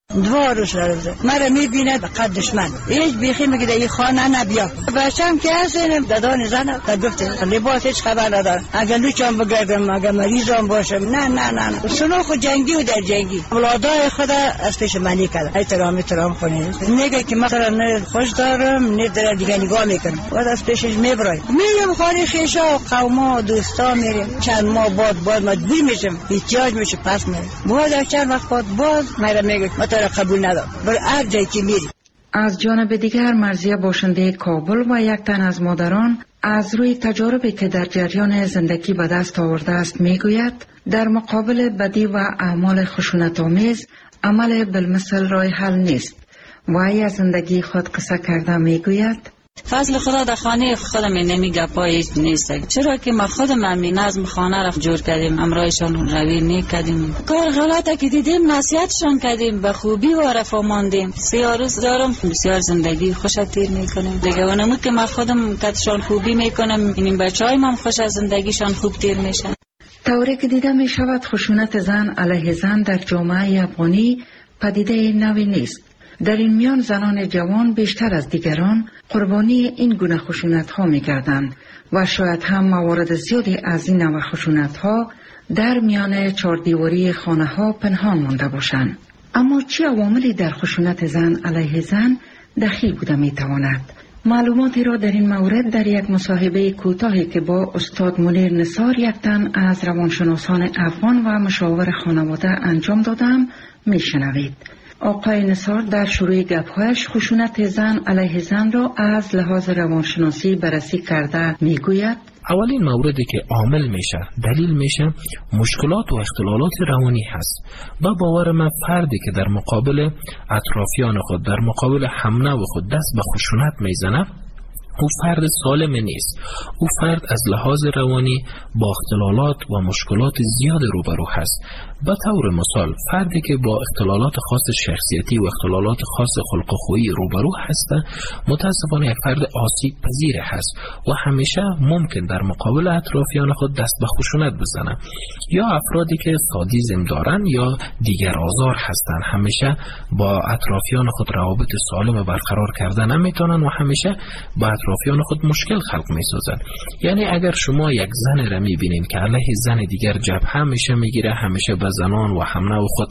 دو روز رفته مرا میبینه به قد دشمن هیچ بیخی میگه در این خانه نبیا بچم که هستیم دادان زنم تا گفته لباس هیچ خبر ندارم اگر لوچم بگردم اگر مریضم باشم نه نه نه نه سنوخ جنگی و در جنگی اولادای خدا از پیش منی کرد احترام احترام کنید میگه که مثلا نه خوش دارم نه در دیگه نگاه میکنم و از پیشش میبرای میرم خانه خیشا و قوما و دوستا میریم چند ماه بعد بعد مجبور میشم احتیاج میشه پس میرم بعد چند وقت بعد باز میرم میگه ما تو را قبول ندارم بر هر جایی که میری. از جانب دیگر مرضیه باشنده کابل و یک تن از مادران از روی تجاربی که در جریان زندگی به دست آورده است میگوید در مقابل بدی و اعمال خشونت‌آمیز عمل بالمثل راه حل نیست و ای از زندگی خود قصه کرده میگوید فضل خدا در خانه خودم نمیگه پایش نیست چرا که ما خودم همین نظم خانه را جور کردیم امرایشان روی نیکردیم کار غلطه که دیدیم نصیحتشان کردیم به خوبی و رفاه ماندیم سیاه روز دارم بسیار زندگی خوش تیر میکنیم دیگه اونمو که ما خودم کتشان خوبی میکنم این بچه های من خوش از زندگیشان خوب تیر میشن. طوری که دیده می شود خشونت زن علیه زن در جامعه افغانی پدیده نوی نیست. در این میان زنان جوان بیشتر از دیگران قربانی این گونه خشونت ها می گردند و شاید هم موارد زیادی از این نوع خشونت ها در میان چاردیواری خانه ها پنهان مانده باشند. اما چه عواملی در خشونت زن علیه زن دخیل بوده می تواند؟ معلوماتی را در این مورد در یک مصاحبه کوتاهی که با استاد منیر نثار یک تن از روانشناسان افغان و مشاور خانواده انجام دادم می شنوید. آقای نثار در شروع گپ‌هایش خشونت زن علیه زن را از لحاظ روانشناسی بررسی کرده میگوید اولین موردی که عامل میشه دلیل میشه مشکلات و اختلالات روانی هست و باور من فردی که در مقابل اطرافیان خود در مقابل همنو خود دست به خشونت میزنه او فرد سالم نیست. او فرد از لحاظ روانی با اختلالات و مشکلات زیاد روبرو هست. به طور مثال فردی که با اختلالات خاص شخصیتی و اختلالات خاص خلق و خویی روبرو هست متاسفانه یک فرد آسیب پذیر هست و همیشه ممکن در مقابل اطرافیان خود دست به خشونت بزنه. یا افرادی که سادیسم دارن یا دیگر آزار هستند همیشه با اطرافیان خود روابط سالم برقرار کردن نمیتونن و همیشه با اطرافیان خود مشکل خلق میسازن. یعنی اگر شما یک زن را میبینید که علیه زن دیگر جبهه همیشه میگیره همیشه به زنان و همنو خود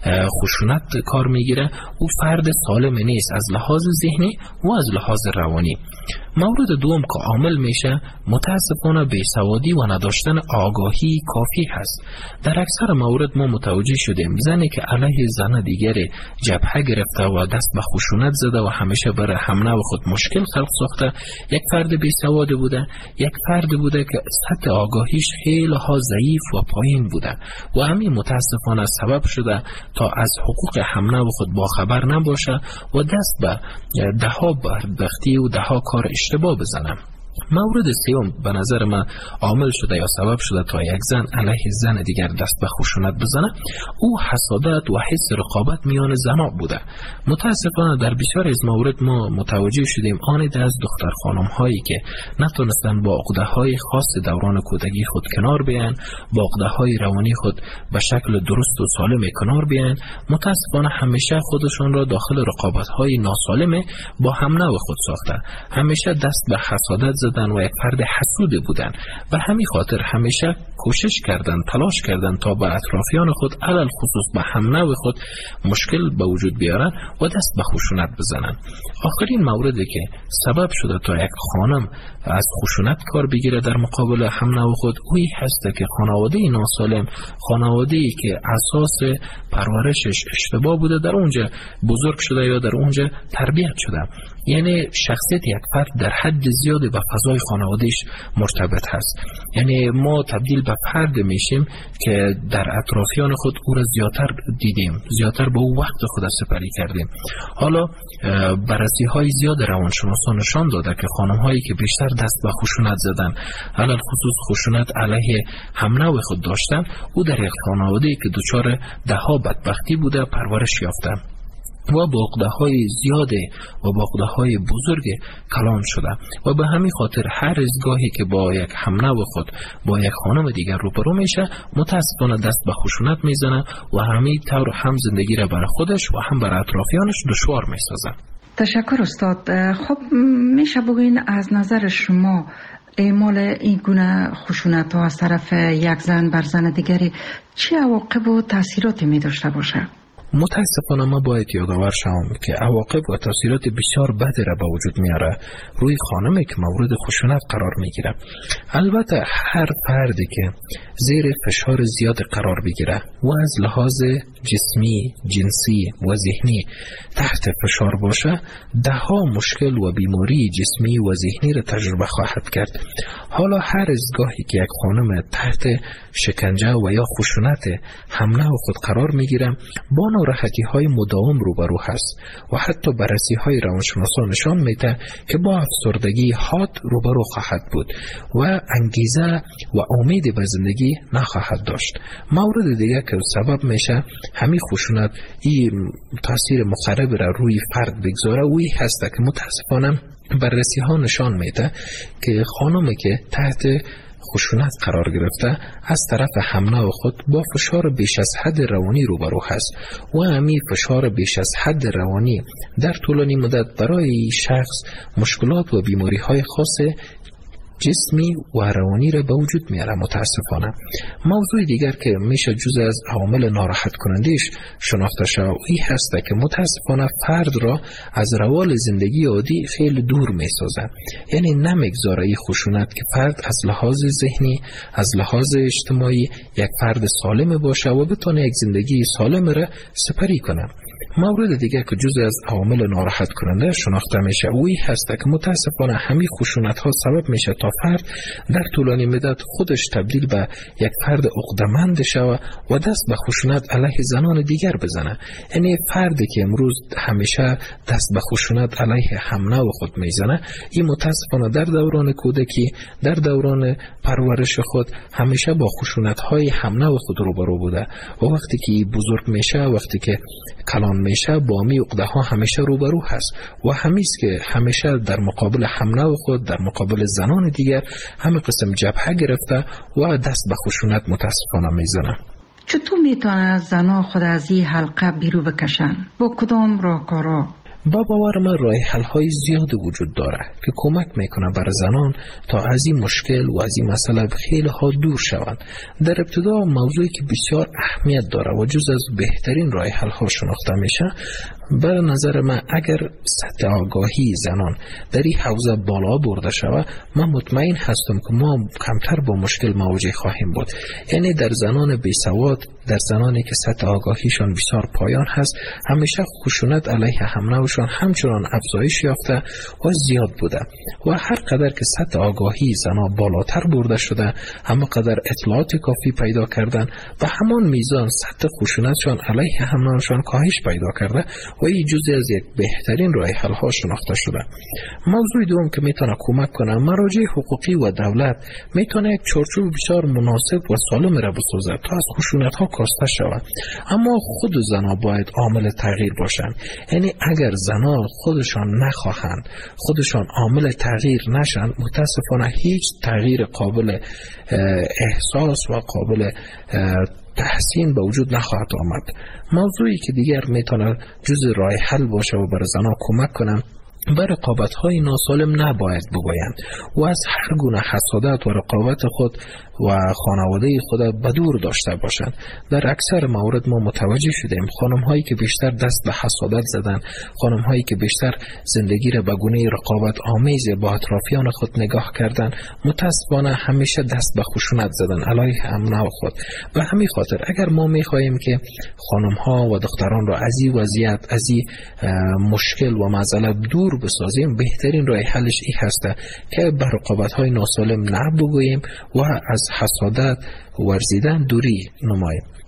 خشونت کار میگیره او فرد سالم نیست از لحاظ ذهنی و از لحاظ روانی. مورد دوم که عامل میشه متاسفانه بیسوادی و نداشتن آگاهی کافی هست. در اکثر مورد ما متوجه شدیم زنی که علیه زن دیگر جبهه گرفته و دست به خشونت زده و همیشه برای همنو خود مشکل خلق ساخته یک فرد بیسواد بوده، یک فرد بوده که سطح آگاهیش خیلی ها ضعیف و پایین بوده و همین متاسفانه سبب شده تا از حقوق همنو خود باخبر نباشه و دست به ده ها بدبختی و ده ها کار اشتباه بزنم. مورد سوم به نظر من عامل شده یا سبب شده تا یک زن علیه زن دیگر دست به خشونت بزنه او حسادت و حس رقابت میان زنها بوده. متاسفانه در بسیار از مورد ما متوجه شدیم آنید از دختر خانم هایی که نتونستن با عقده های خاص دوران کودکی خود کنار بیان، با عقده های روانی خود به شکل درست و سالم کنار بیان، متاسفانه همیشه خودشون را داخل رقابت های ناسالم با همنو خود ساخته، همیشه دست به حسادت زدن و یک فرد حسود بودن و همین خاطر همیشه کوشش کردن تلاش کردن تا به اطرافیان خود علل خصوص به همنو خود مشکل به وجود بیارن و دست به خشونت بزنن. آخرین موردی که سبب شده تا یک خانم از خشونت کار بگیره در مقابل همنو خود اوی هست که خانواده ناسالم، خانواده‌ای که اساس پرورشش اشتباه بوده در اونجا بزرگ شده یا در اونجا تربیت شده. یعنی شخصیت یک فرد در حد زیادی به فضای خانوادهش مرتبط هست. یعنی ما تبدیل به فرد میشیم که در اطرافیان خود او را زیادتر دیدیم، زیادتر به او وقت خود سپری کردیم. حالا بررسی های زیاد روانشناسان نشان داده که خانم هایی که بیشتر دست به خشونت زدن، علل خصوص خشونت علیه همنو خود داشتن، او در یک خانواده‌ای که دچار ده ها بدبختی بوده پرورش یافته. و با عقده‌های زیاد و با عقده‌های بزرگ کلان شده و به همین خاطر هر از گاهی که با یک همنو خود با یک خانم دیگر روبرو میشه متاسفانه دست به خشونت میزنه و همین طور هم زندگی را برای خودش و هم برای اطرافیانش دشوار میسازه. تشکر استاد. خب میشه بگوین از نظر شما اعمال این گونه خشونت ها از طرف یک زن بر زن دیگری چه عواقب و تاثیراتی می داشته باشه؟ متاسفانه ما باید یادآور شوم که عواقب و تاثیرات بسیار بدی را به وجود میاره روی خانمی که مورد خشونت قرار میگیره. البته هر فردی که زیر فشار زیاد قرار بگیره و از لحاظ جسمی، جنسی و ذهنی تحت فشار باشه ده ها مشکل و بیماری جسمی و ذهنی را تجربه خواهد کرد. حالا هر از گاهی که یک خانم تحت شکنجه و یا خشونت حمله و خود قرار میگیره با ناراحتی های مداوم روبرو هست و حتی بررسی های روانشناسان نشان میده که با افسردگی حاد روبرو خواهد بود و انگیزه و امید به زندگی نخواهد داشت. مورد دیگه که سبب میشه همین خشونت این تاثیر مخرب را روی فرد بگذاره و این هست که متاسفانه بررسی ها نشان میده که خانمی که تحت خشونت قرار گرفته از طرف همنو خود با فشار بیش از حد روانی روبرو هست و همین فشار بیش از حد روانی در طولانی مدت برای شخص مشکلات و بیماری های خاص جسمی و روانی را به وجود میاره. متاسفانه موضوع دیگر که میشه جزء از عوامل ناراحت کنندهش شناخته شود این هست که متاسفانه فرد را از روال زندگی عادی خیلی دور میسازه. یعنی نمیگذاره این خشونت که فرد از لحاظ ذهنی از لحاظ اجتماعی یک فرد سالم باشه و بتونه یک زندگی سالم را سپری کنه. مورد دیگر که جزء از عوامل ناراحت کننده شناخته میشه اوی هست که متاسفانه همین خشونت ها سبب میشه تا فرد در طولانی مدت خودش تبدیل به یک فرد عقده‌مند شود و دست به خشونت علیه زنان دیگر بزنه. یعنی فردی که امروز همیشه دست به خشونت علیه همنو خود میزنه این متاسفانه در دوران کودکی در دوران پرورش خود همیشه با خشونت های همنو خود روبرو بوده و وقتی که بزرگ میشه وقتی که کلان میشه با می عقده ها همیشه روبرو هست و همیست که همیشه در مقابل همنو خود در مقابل زنان دیگر همه قسم جبهه گرفته و دست به خشونت متاسفانه میزنه. چطور میتونه زنها خود از این حلقه بیرون بکشن؟ با کدام راهکارها؟ با باور من راه حل های زیاد وجود داره که کمک میکنه برای زنان تا از این مشکل و از این مسئله خیلی ها دور شوند. در ابتدا موضوعی که بسیار اهمیت داره و جز از بهترین راه حل ها شناخته میشه به نظر من اگر سطح آگاهی زنان در این حوزه بالا برده شود من مطمئن هستم که ما کمتر با مشکل مواجه خواهیم بود. یعنی در زنان بیسواد در زنانی که سطح آگاهیشان بسیار پایان هست همیشه خشونت علیه همنوشان همچنان افزایش یافته و زیاد بوده و هر قدر که سطح آگاهی زنان بالاتر برده شده همه قدر اطلاعات کافی پیدا کردن و همان میزان سطح خشونتشان علیه همنوشان کاهش پیدا کرده و این جزئی از یک بهترین راه حل ها شناخته شده. موضوع دوم که میتونه کمک کنه مراجع حقوقی و دولت میتونه یک چارچوب بسیار مناسب و سالم را بسازه تا از خشونت ها کاسته شود. اما خود زنها باید عامل تغییر باشند. یعنی اگر زنها خودشان نخواهند خودشان عامل تغییر نشن متاسفانه هیچ تغییر قابل احساس و قابل تحسین به وجود نخواهد آمد. موضوعی که دیگر میتونه جز راه حل باشه و برای زنها کمک کنم به رقابت‌های ناسالم نباید بگویند و از هر گونه حسادت و رقابت خود و خانواده خود به دور داشته باشند. در اکثر موارد ما متوجه شدیم خانم هایی که بیشتر دست به حسادت زدن، خانم هایی که بیشتر زندگی را به گونه رقابت آمیز با اطرافیان خود نگاه کردن متاسفانه همیشه دست به خشونت زدن علیه همنو خود. و همین خاطر اگر ما میخواهیم که خانم ها و دختران را از این وضعیت از این مشکل و معضله دور بسازیم بهترین راه حلش این هست که به رقابت های ناسالم نبگوییم و از حسادت ورزیدن دوری نماییم.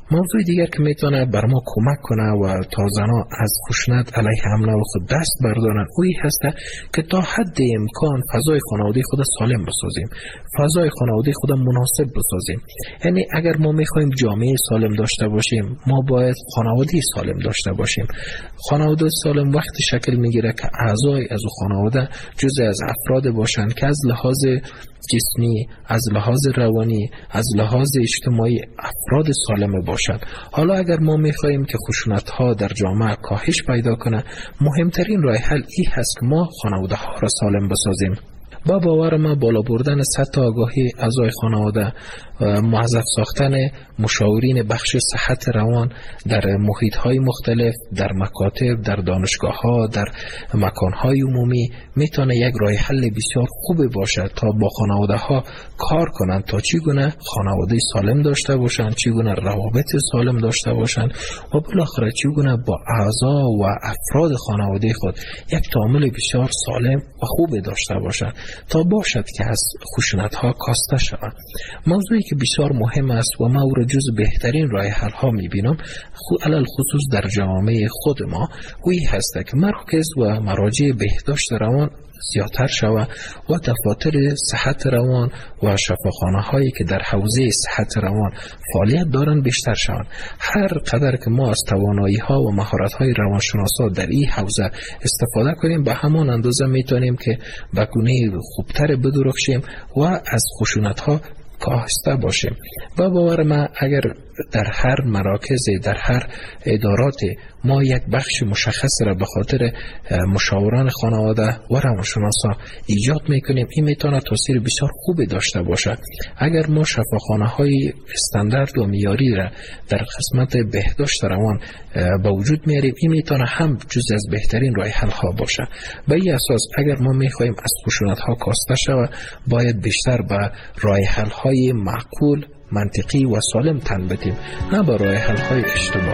موضوع دیگر که میتونه بر ما کمک کنه و تا زنها از خشونت علیه حمله و خود دست بردارن اوی هسته که تا حد امکان فضای خانواده خود سالم بسازیم، فضای خانواده خود مناسب بسازیم. یعنی اگر ما میخوایم جامعه سالم داشته باشیم، ما باید خانواده سالم داشته باشیم. خانواده سالم وقتی شکل میگیره که اعضای از خانواده جزء از افراد باشند که از لحاظ جسمی، از لحاظ روانی، از لحاظ اجتماعی افراد سالم باشند. حالا اگر ما میخواهیم که خشونت ها در جامعه کاهش پیدا کنه، مهمترین راه حل این هست که ما خانواده ها را سالم بسازیم. با باور ما بالا بردن سطح آگاهی اعضای خانواده، موظف ساختن مشاورین بخش صحت روان در محیط های مختلف، در مکاتب، در دانشگاه ها، در مکان های عمومی میتونه یک راه حل بسیار خوب باشه تا با خانواده ها کار کنند تا چگونه خانواده سالم داشته باشند، چگونه روابط سالم داشته باشند و بالاخره چگونه با اعضا و افراد خانواده خود یک تعامل بسیار سالم و خوب داشته باشند تا باشد که از خشونت ها کاسته شوند. موضوعی که بسیار مهم است و ما او را جز بهترین راه حل ها میبینم علل خصوص در جامعه خود ما وی هست که مراکز و مراجع بهداشت روان زیادتر شود و دفاتر صحت روان و شفاخانه هایی که در حوزه صحت روان فعالیت دارند بیشتر شوند. هر قدر که ما از توانایی ها و مهارت های روانشناسا در این حوزه استفاده کنیم به همان اندازه میتونیم که به گونه خوبتر بدرخشیم و از خشونت ها کاهسته باشیم. و باور ما اگر در هر مراکز، در هر ادارات ما یک بخش مشخص را به خاطر مشاوران خانواده و روانشناسا ایجاد میکنیم، این میتونه تاثیر بسیار خوبی داشته باشد. اگر ما شفاخانه های استاندارد و معیاری را در قسمت بهداشت روان به وجود میاریم، این میتونه هم جز از بهترین راه حل ها باشه. به این اساس اگر ما میخوایم از خشونت ها کاسته شود، باید بیشتر به راه حل های معقول، منطقی و سالم تن بدیم، نه به راه حل های اشتباه.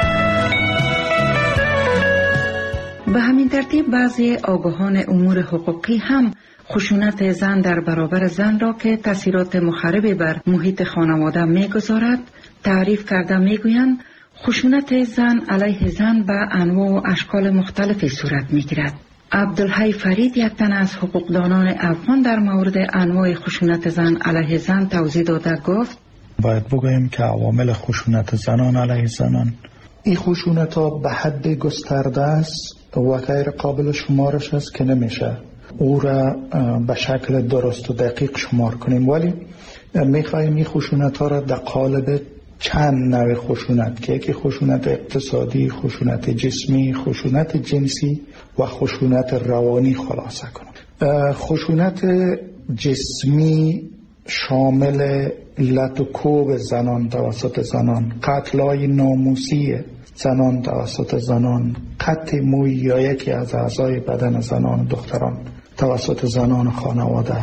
به همین ترتیب بعضی آگاهان امور حقوقی هم خشونت زن در برابر زن را که تاثیرات مخربی بر محیط خانواده میگذارد تعریف کرده میگویند خشونت زن علیه زن به انواع و اشکال مختلفی صورت میگیرد. عبدالحی فرید یک تن از حقوقدانان افغان در مورد انواع خشونت زن علیه زن توضیح داده گفت باید بگوییم که عوامل خشونت زنان علیه زنان، این خشونت ها به حد گسترده است و غیر قابل شمارش است که نمیشه او را به شکل درست و دقیق شمار کنیم، ولی میخواییم این خشونت ها را در قالب چند نوع خشونت که یکی خشونت اقتصادی، خشونت جسمی، خشونت جنسی و خشونت روانی خلاصه کنیم. خشونت جسمی شامل لط و کوب زنان توسط زنان، قتل‌های ناموسی زنان توسط زنان، قطع موی یا یکی از اعضای بدن زنان و دختران توسط زنان خانواده،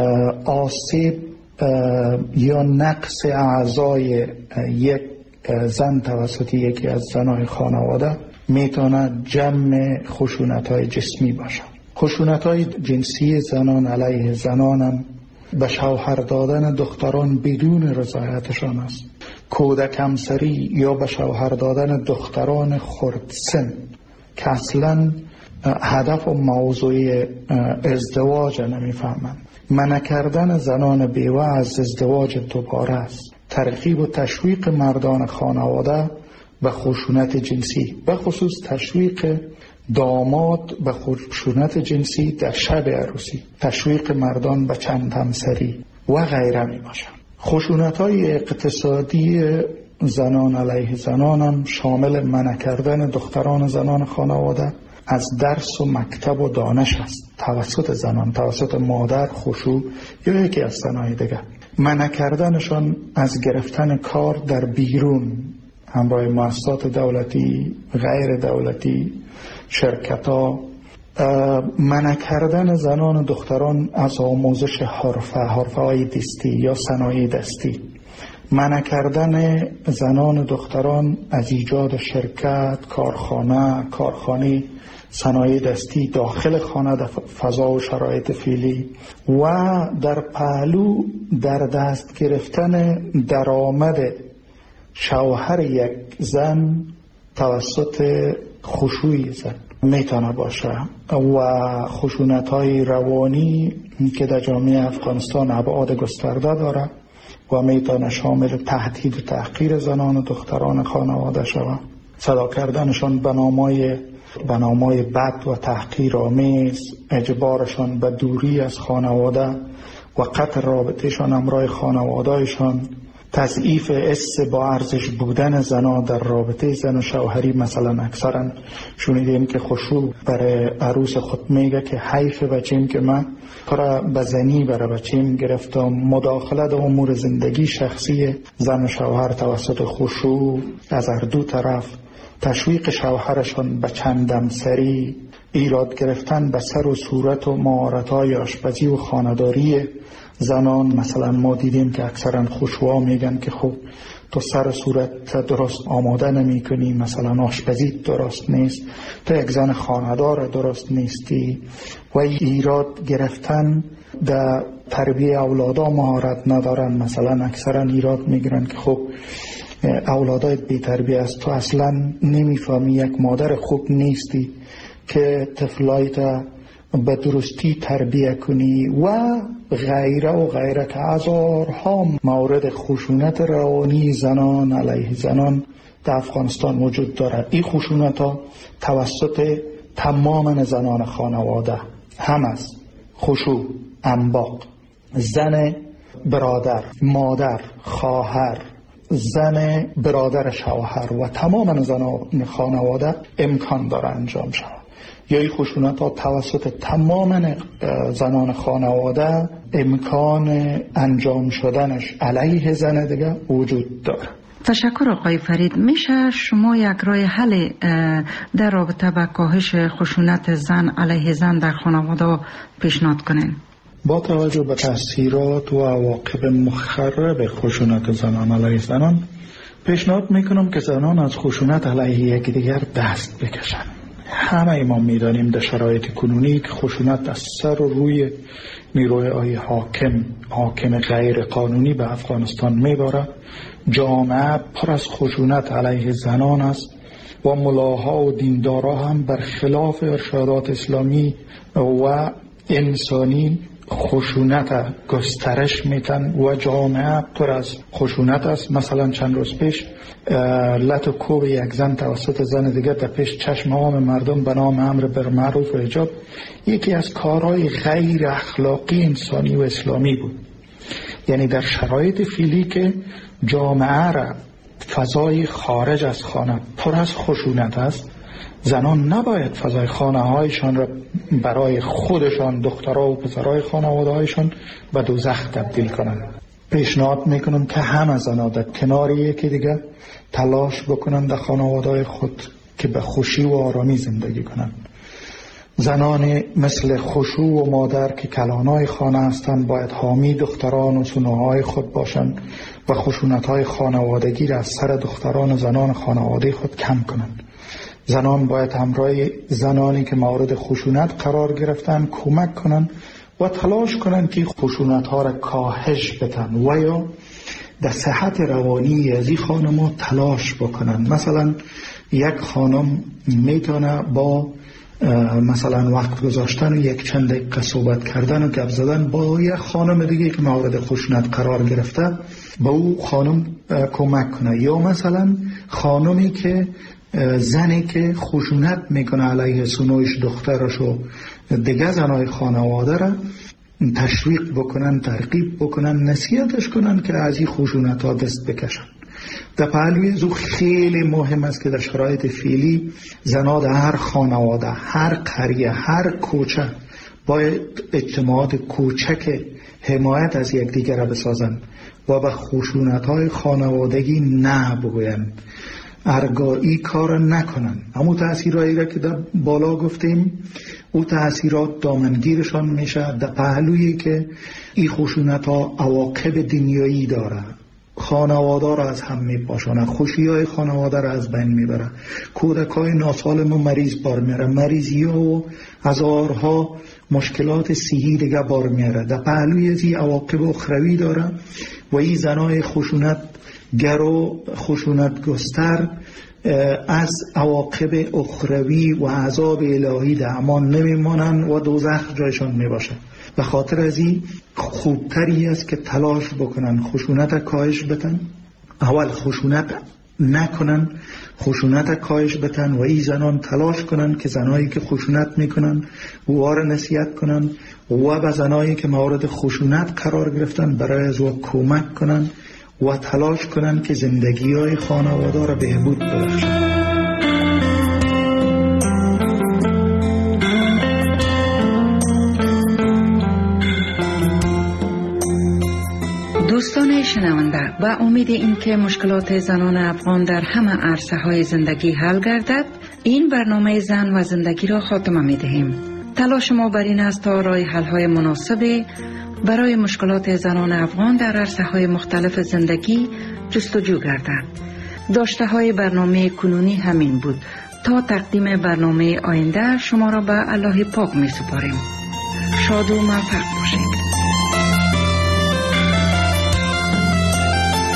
آسیب یا نقص اعضای یک زن توسط یکی از زنان خانواده میتونه جمع خشونت‌های جسمی باشه. خشونت‌های جنسی زنان علیه زنان هم به شوهر دادن دختران بدون رضایتشان است، کودک همسری یا به شوهر دادن دختران خردسن که اصلا هدف و موضوع ازدواج نمیفهمند، منع کردن زنان بیوه از ازدواج دوباره است، ترغیب و تشویق مردان خانواده به خشونت جنسی، به خصوص تشویق داماد به خشونت جنسی در شب عروسی، تشویق مردان به چند همسری و غیره می باشند. خشونت‌های اقتصادی زنان علیه زنان هم شامل منع کردن دختران زنان خانواده از درس و مکتب و دانش است توسط زنان، توسط مادر، خشوع یا یکی از زنای دیگر. منع کردنشان از گرفتن کار در بیرون همراه مؤسسات دولتی، غیر دولتی، شرکت ها، منع کردن زنان و دختران از آموزش حرفه حرفه های دستی یا صنایع دستی، منع کردن زنان و دختران از ایجاد شرکت، کارخانه، کارخانه صنایع دستی داخل خانه در فضا و شرایط فعلی و در پهلو در دست گرفتن درآمد شوهر یک زن توسط خشوع زن میتونه باشه و خشونت‌های روانی که در جامعه افغانستان ابعاد گسترده داره و میتونه شامل تهدید و تحقیر زنان و دختران خانواده شود، صدا کردنشان به نامای به نامای بد و تحقیر آمیز، اجبارشان به دوری از خانواده و قطع رابطهشان همراه خانوادهشان، تضعیف حس با ارزش بودن زنا در رابطه زن و شوهری. مثلا اکثرا شنیدیم که خشوع برای عروس خود میگه که حیف بچیم که من پر به زنی برای بچیم گرفتم. مداخله در امور زندگی شخصی زن و شوهر توسط خشوع از هر دو طرف، تشویق شوهرشان به چندم سری، ایراد گرفتن به سر و صورت و مهارت‌های آشپزی و خانه‌داری زنان. مثلا ما دیدیم که اکثرا خشوعا میگن که خب تو سر صورت درست آماده نمی کنی، مثلا آشپزی درست نیست، تو یک زن خانه‌دار درست نیستی، و ایراد گرفتن در تربیه اولادا مهارت ندارن. مثلا اکثرا ایراد میگیرن که خب اولادایت بی تربیه است، تو اصلا نمیفهمی، یک مادر خوب نیستی که طفلایت به درستی تربیه کنی و غیره و غیره، که هزارها مورد خشونت روانی زنان علیه زنان در افغانستان وجود داره. این خشونت ها توسط تمام زنان خانواده هم است. خشوع، انباق، زن برادر، مادر، خواهر، زن برادر شوهر و تمام زنان خانواده امکان داره انجام شود. یا این خشونت ها توسط تمام زنان خانواده امکان انجام شدنش علیه زن دیگه وجود داره. تشکر آقای فرید. میشه شما یک راه حل در رابطه با کاهش خشونت زن علیه زن در خانواده پیشنهاد کنین؟ با توجه به تاثیرات و عواقب مخرب خشونت زنان علیه زنان، پیشنهاد میکنم که زنان از خشونت علیه یکدیگر دست بکشن. همه ما میدانیم در شرایط کنونی که خشونت از سر و روی نیروهای حاکم حاکم غیر قانونی به افغانستان میباره. جامعه پر از خشونت علیه زنان است و ملاها و دیندارا هم برخلاف ارشادات اسلامی و انسانی خشونت گسترش میتن و جامعه پر از خشونت است. مثلا چند روز پیش لط و کوب یک زن توسط زن دیگر در پیش چشم عام مردم به نام امر بالمعروف و حجاب یکی از کارهای غیر اخلاقی انسانی و اسلامی بود. یعنی در شرایط فعلی که جامعه را فضای خارج از خانه پر از خشونت است، زنان نباید فضای خانه هایشان را برای خودشان، دخترها و پسرهای خانواده هایشان به دوزخ تبدیل کنند. پیشنهاد میکنم که همه زنان در کنار یکی دیگه تلاش بکنند در خانواده های خود که به خوشی و آرامی زندگی کنند. زنان مثل خشوع و مادر که کلانای خانه هستند باید حامی دختران و سنوهای خود باشند و خشونت‌های خانوادگی را از سر دختران و زنان خانواده خود کم کنند. زنان باید همراه زنانی که مورد خشونت قرار گرفتن کمک کنند و تلاش کنند که خشونت‌ها را کاهش بدن و یا در صحت روانی از این خانم‌ها تلاش بکنند. مثلا یک خانم میتونه با مثلا وقت گذاشتن و یک چند دقیقه صحبت کردن و گپ زدن با یک خانم دیگه که مورد خشونت قرار گرفته با او خانم کمک کنه. یا مثلا خانمی که زنی که خشونت میکنه علیه سنویش دخترش و دیگه زنای خانواده را تشویق بکنن، ترغیب بکنن، نصیحتش کنن که از این خشونت ها دست بکشن. در پهلوی زو خیلی مهم است که در شرایط فعلی زنان در هر خانواده، هر قریه، هر کوچه باید اجتماعات کوچک حمایت از یکدیگر را بسازند و به خشونت های خانوادگی نه بگویند، ارگایی کار نکنن. همون تأثیرهایی را که در بالا گفتیم او تأثیرات دامنگیرشان میشه در پهلویی که این خشونت ها عواقب دنیایی داره. خانواده را از هم میپاشانه، خوشی های خانواده را از بین میبره، کودک های ناسالم و مریض بار میره، مریضی ها و هزارها مشکلات صحی دیگه بار میاره. در پهلوی از این عواقب اخروی داره و این زنای خشونت گر و خشونت گستر از عواقب اخروی و عذاب الهی در امان نمیمانن و دوزخ جایشان میباشه. به خاطر از این خوبتری است که تلاش بکنن خشونت کاهش بتن، اول خشونت نکنن، خشونت کاهش بتن و این زنان تلاش کنن که زنایی که خشونت میکنن وار نصیحت کنن و به زنایی که مورد خشونت قرار گرفتن برای از او کمک کنن و تلاش کنن که زندگی های خانواده را بهبود ببخشن. دوستان شنونده، با امید اینکه مشکلات زنان افغان در همه عرصه های زندگی حل گردد، این برنامه زن و زندگی را خاتمه می دهیم. تلاش ما بر این است تا راه حل های مناسب برای مشکلات زنان افغان در عرصه های مختلف زندگی جستجو گردد. داشته های برنامه کنونی همین بود. تا تقدیم برنامه آینده شما را به الله پاک می سپاریم. شاد و موفق باشید.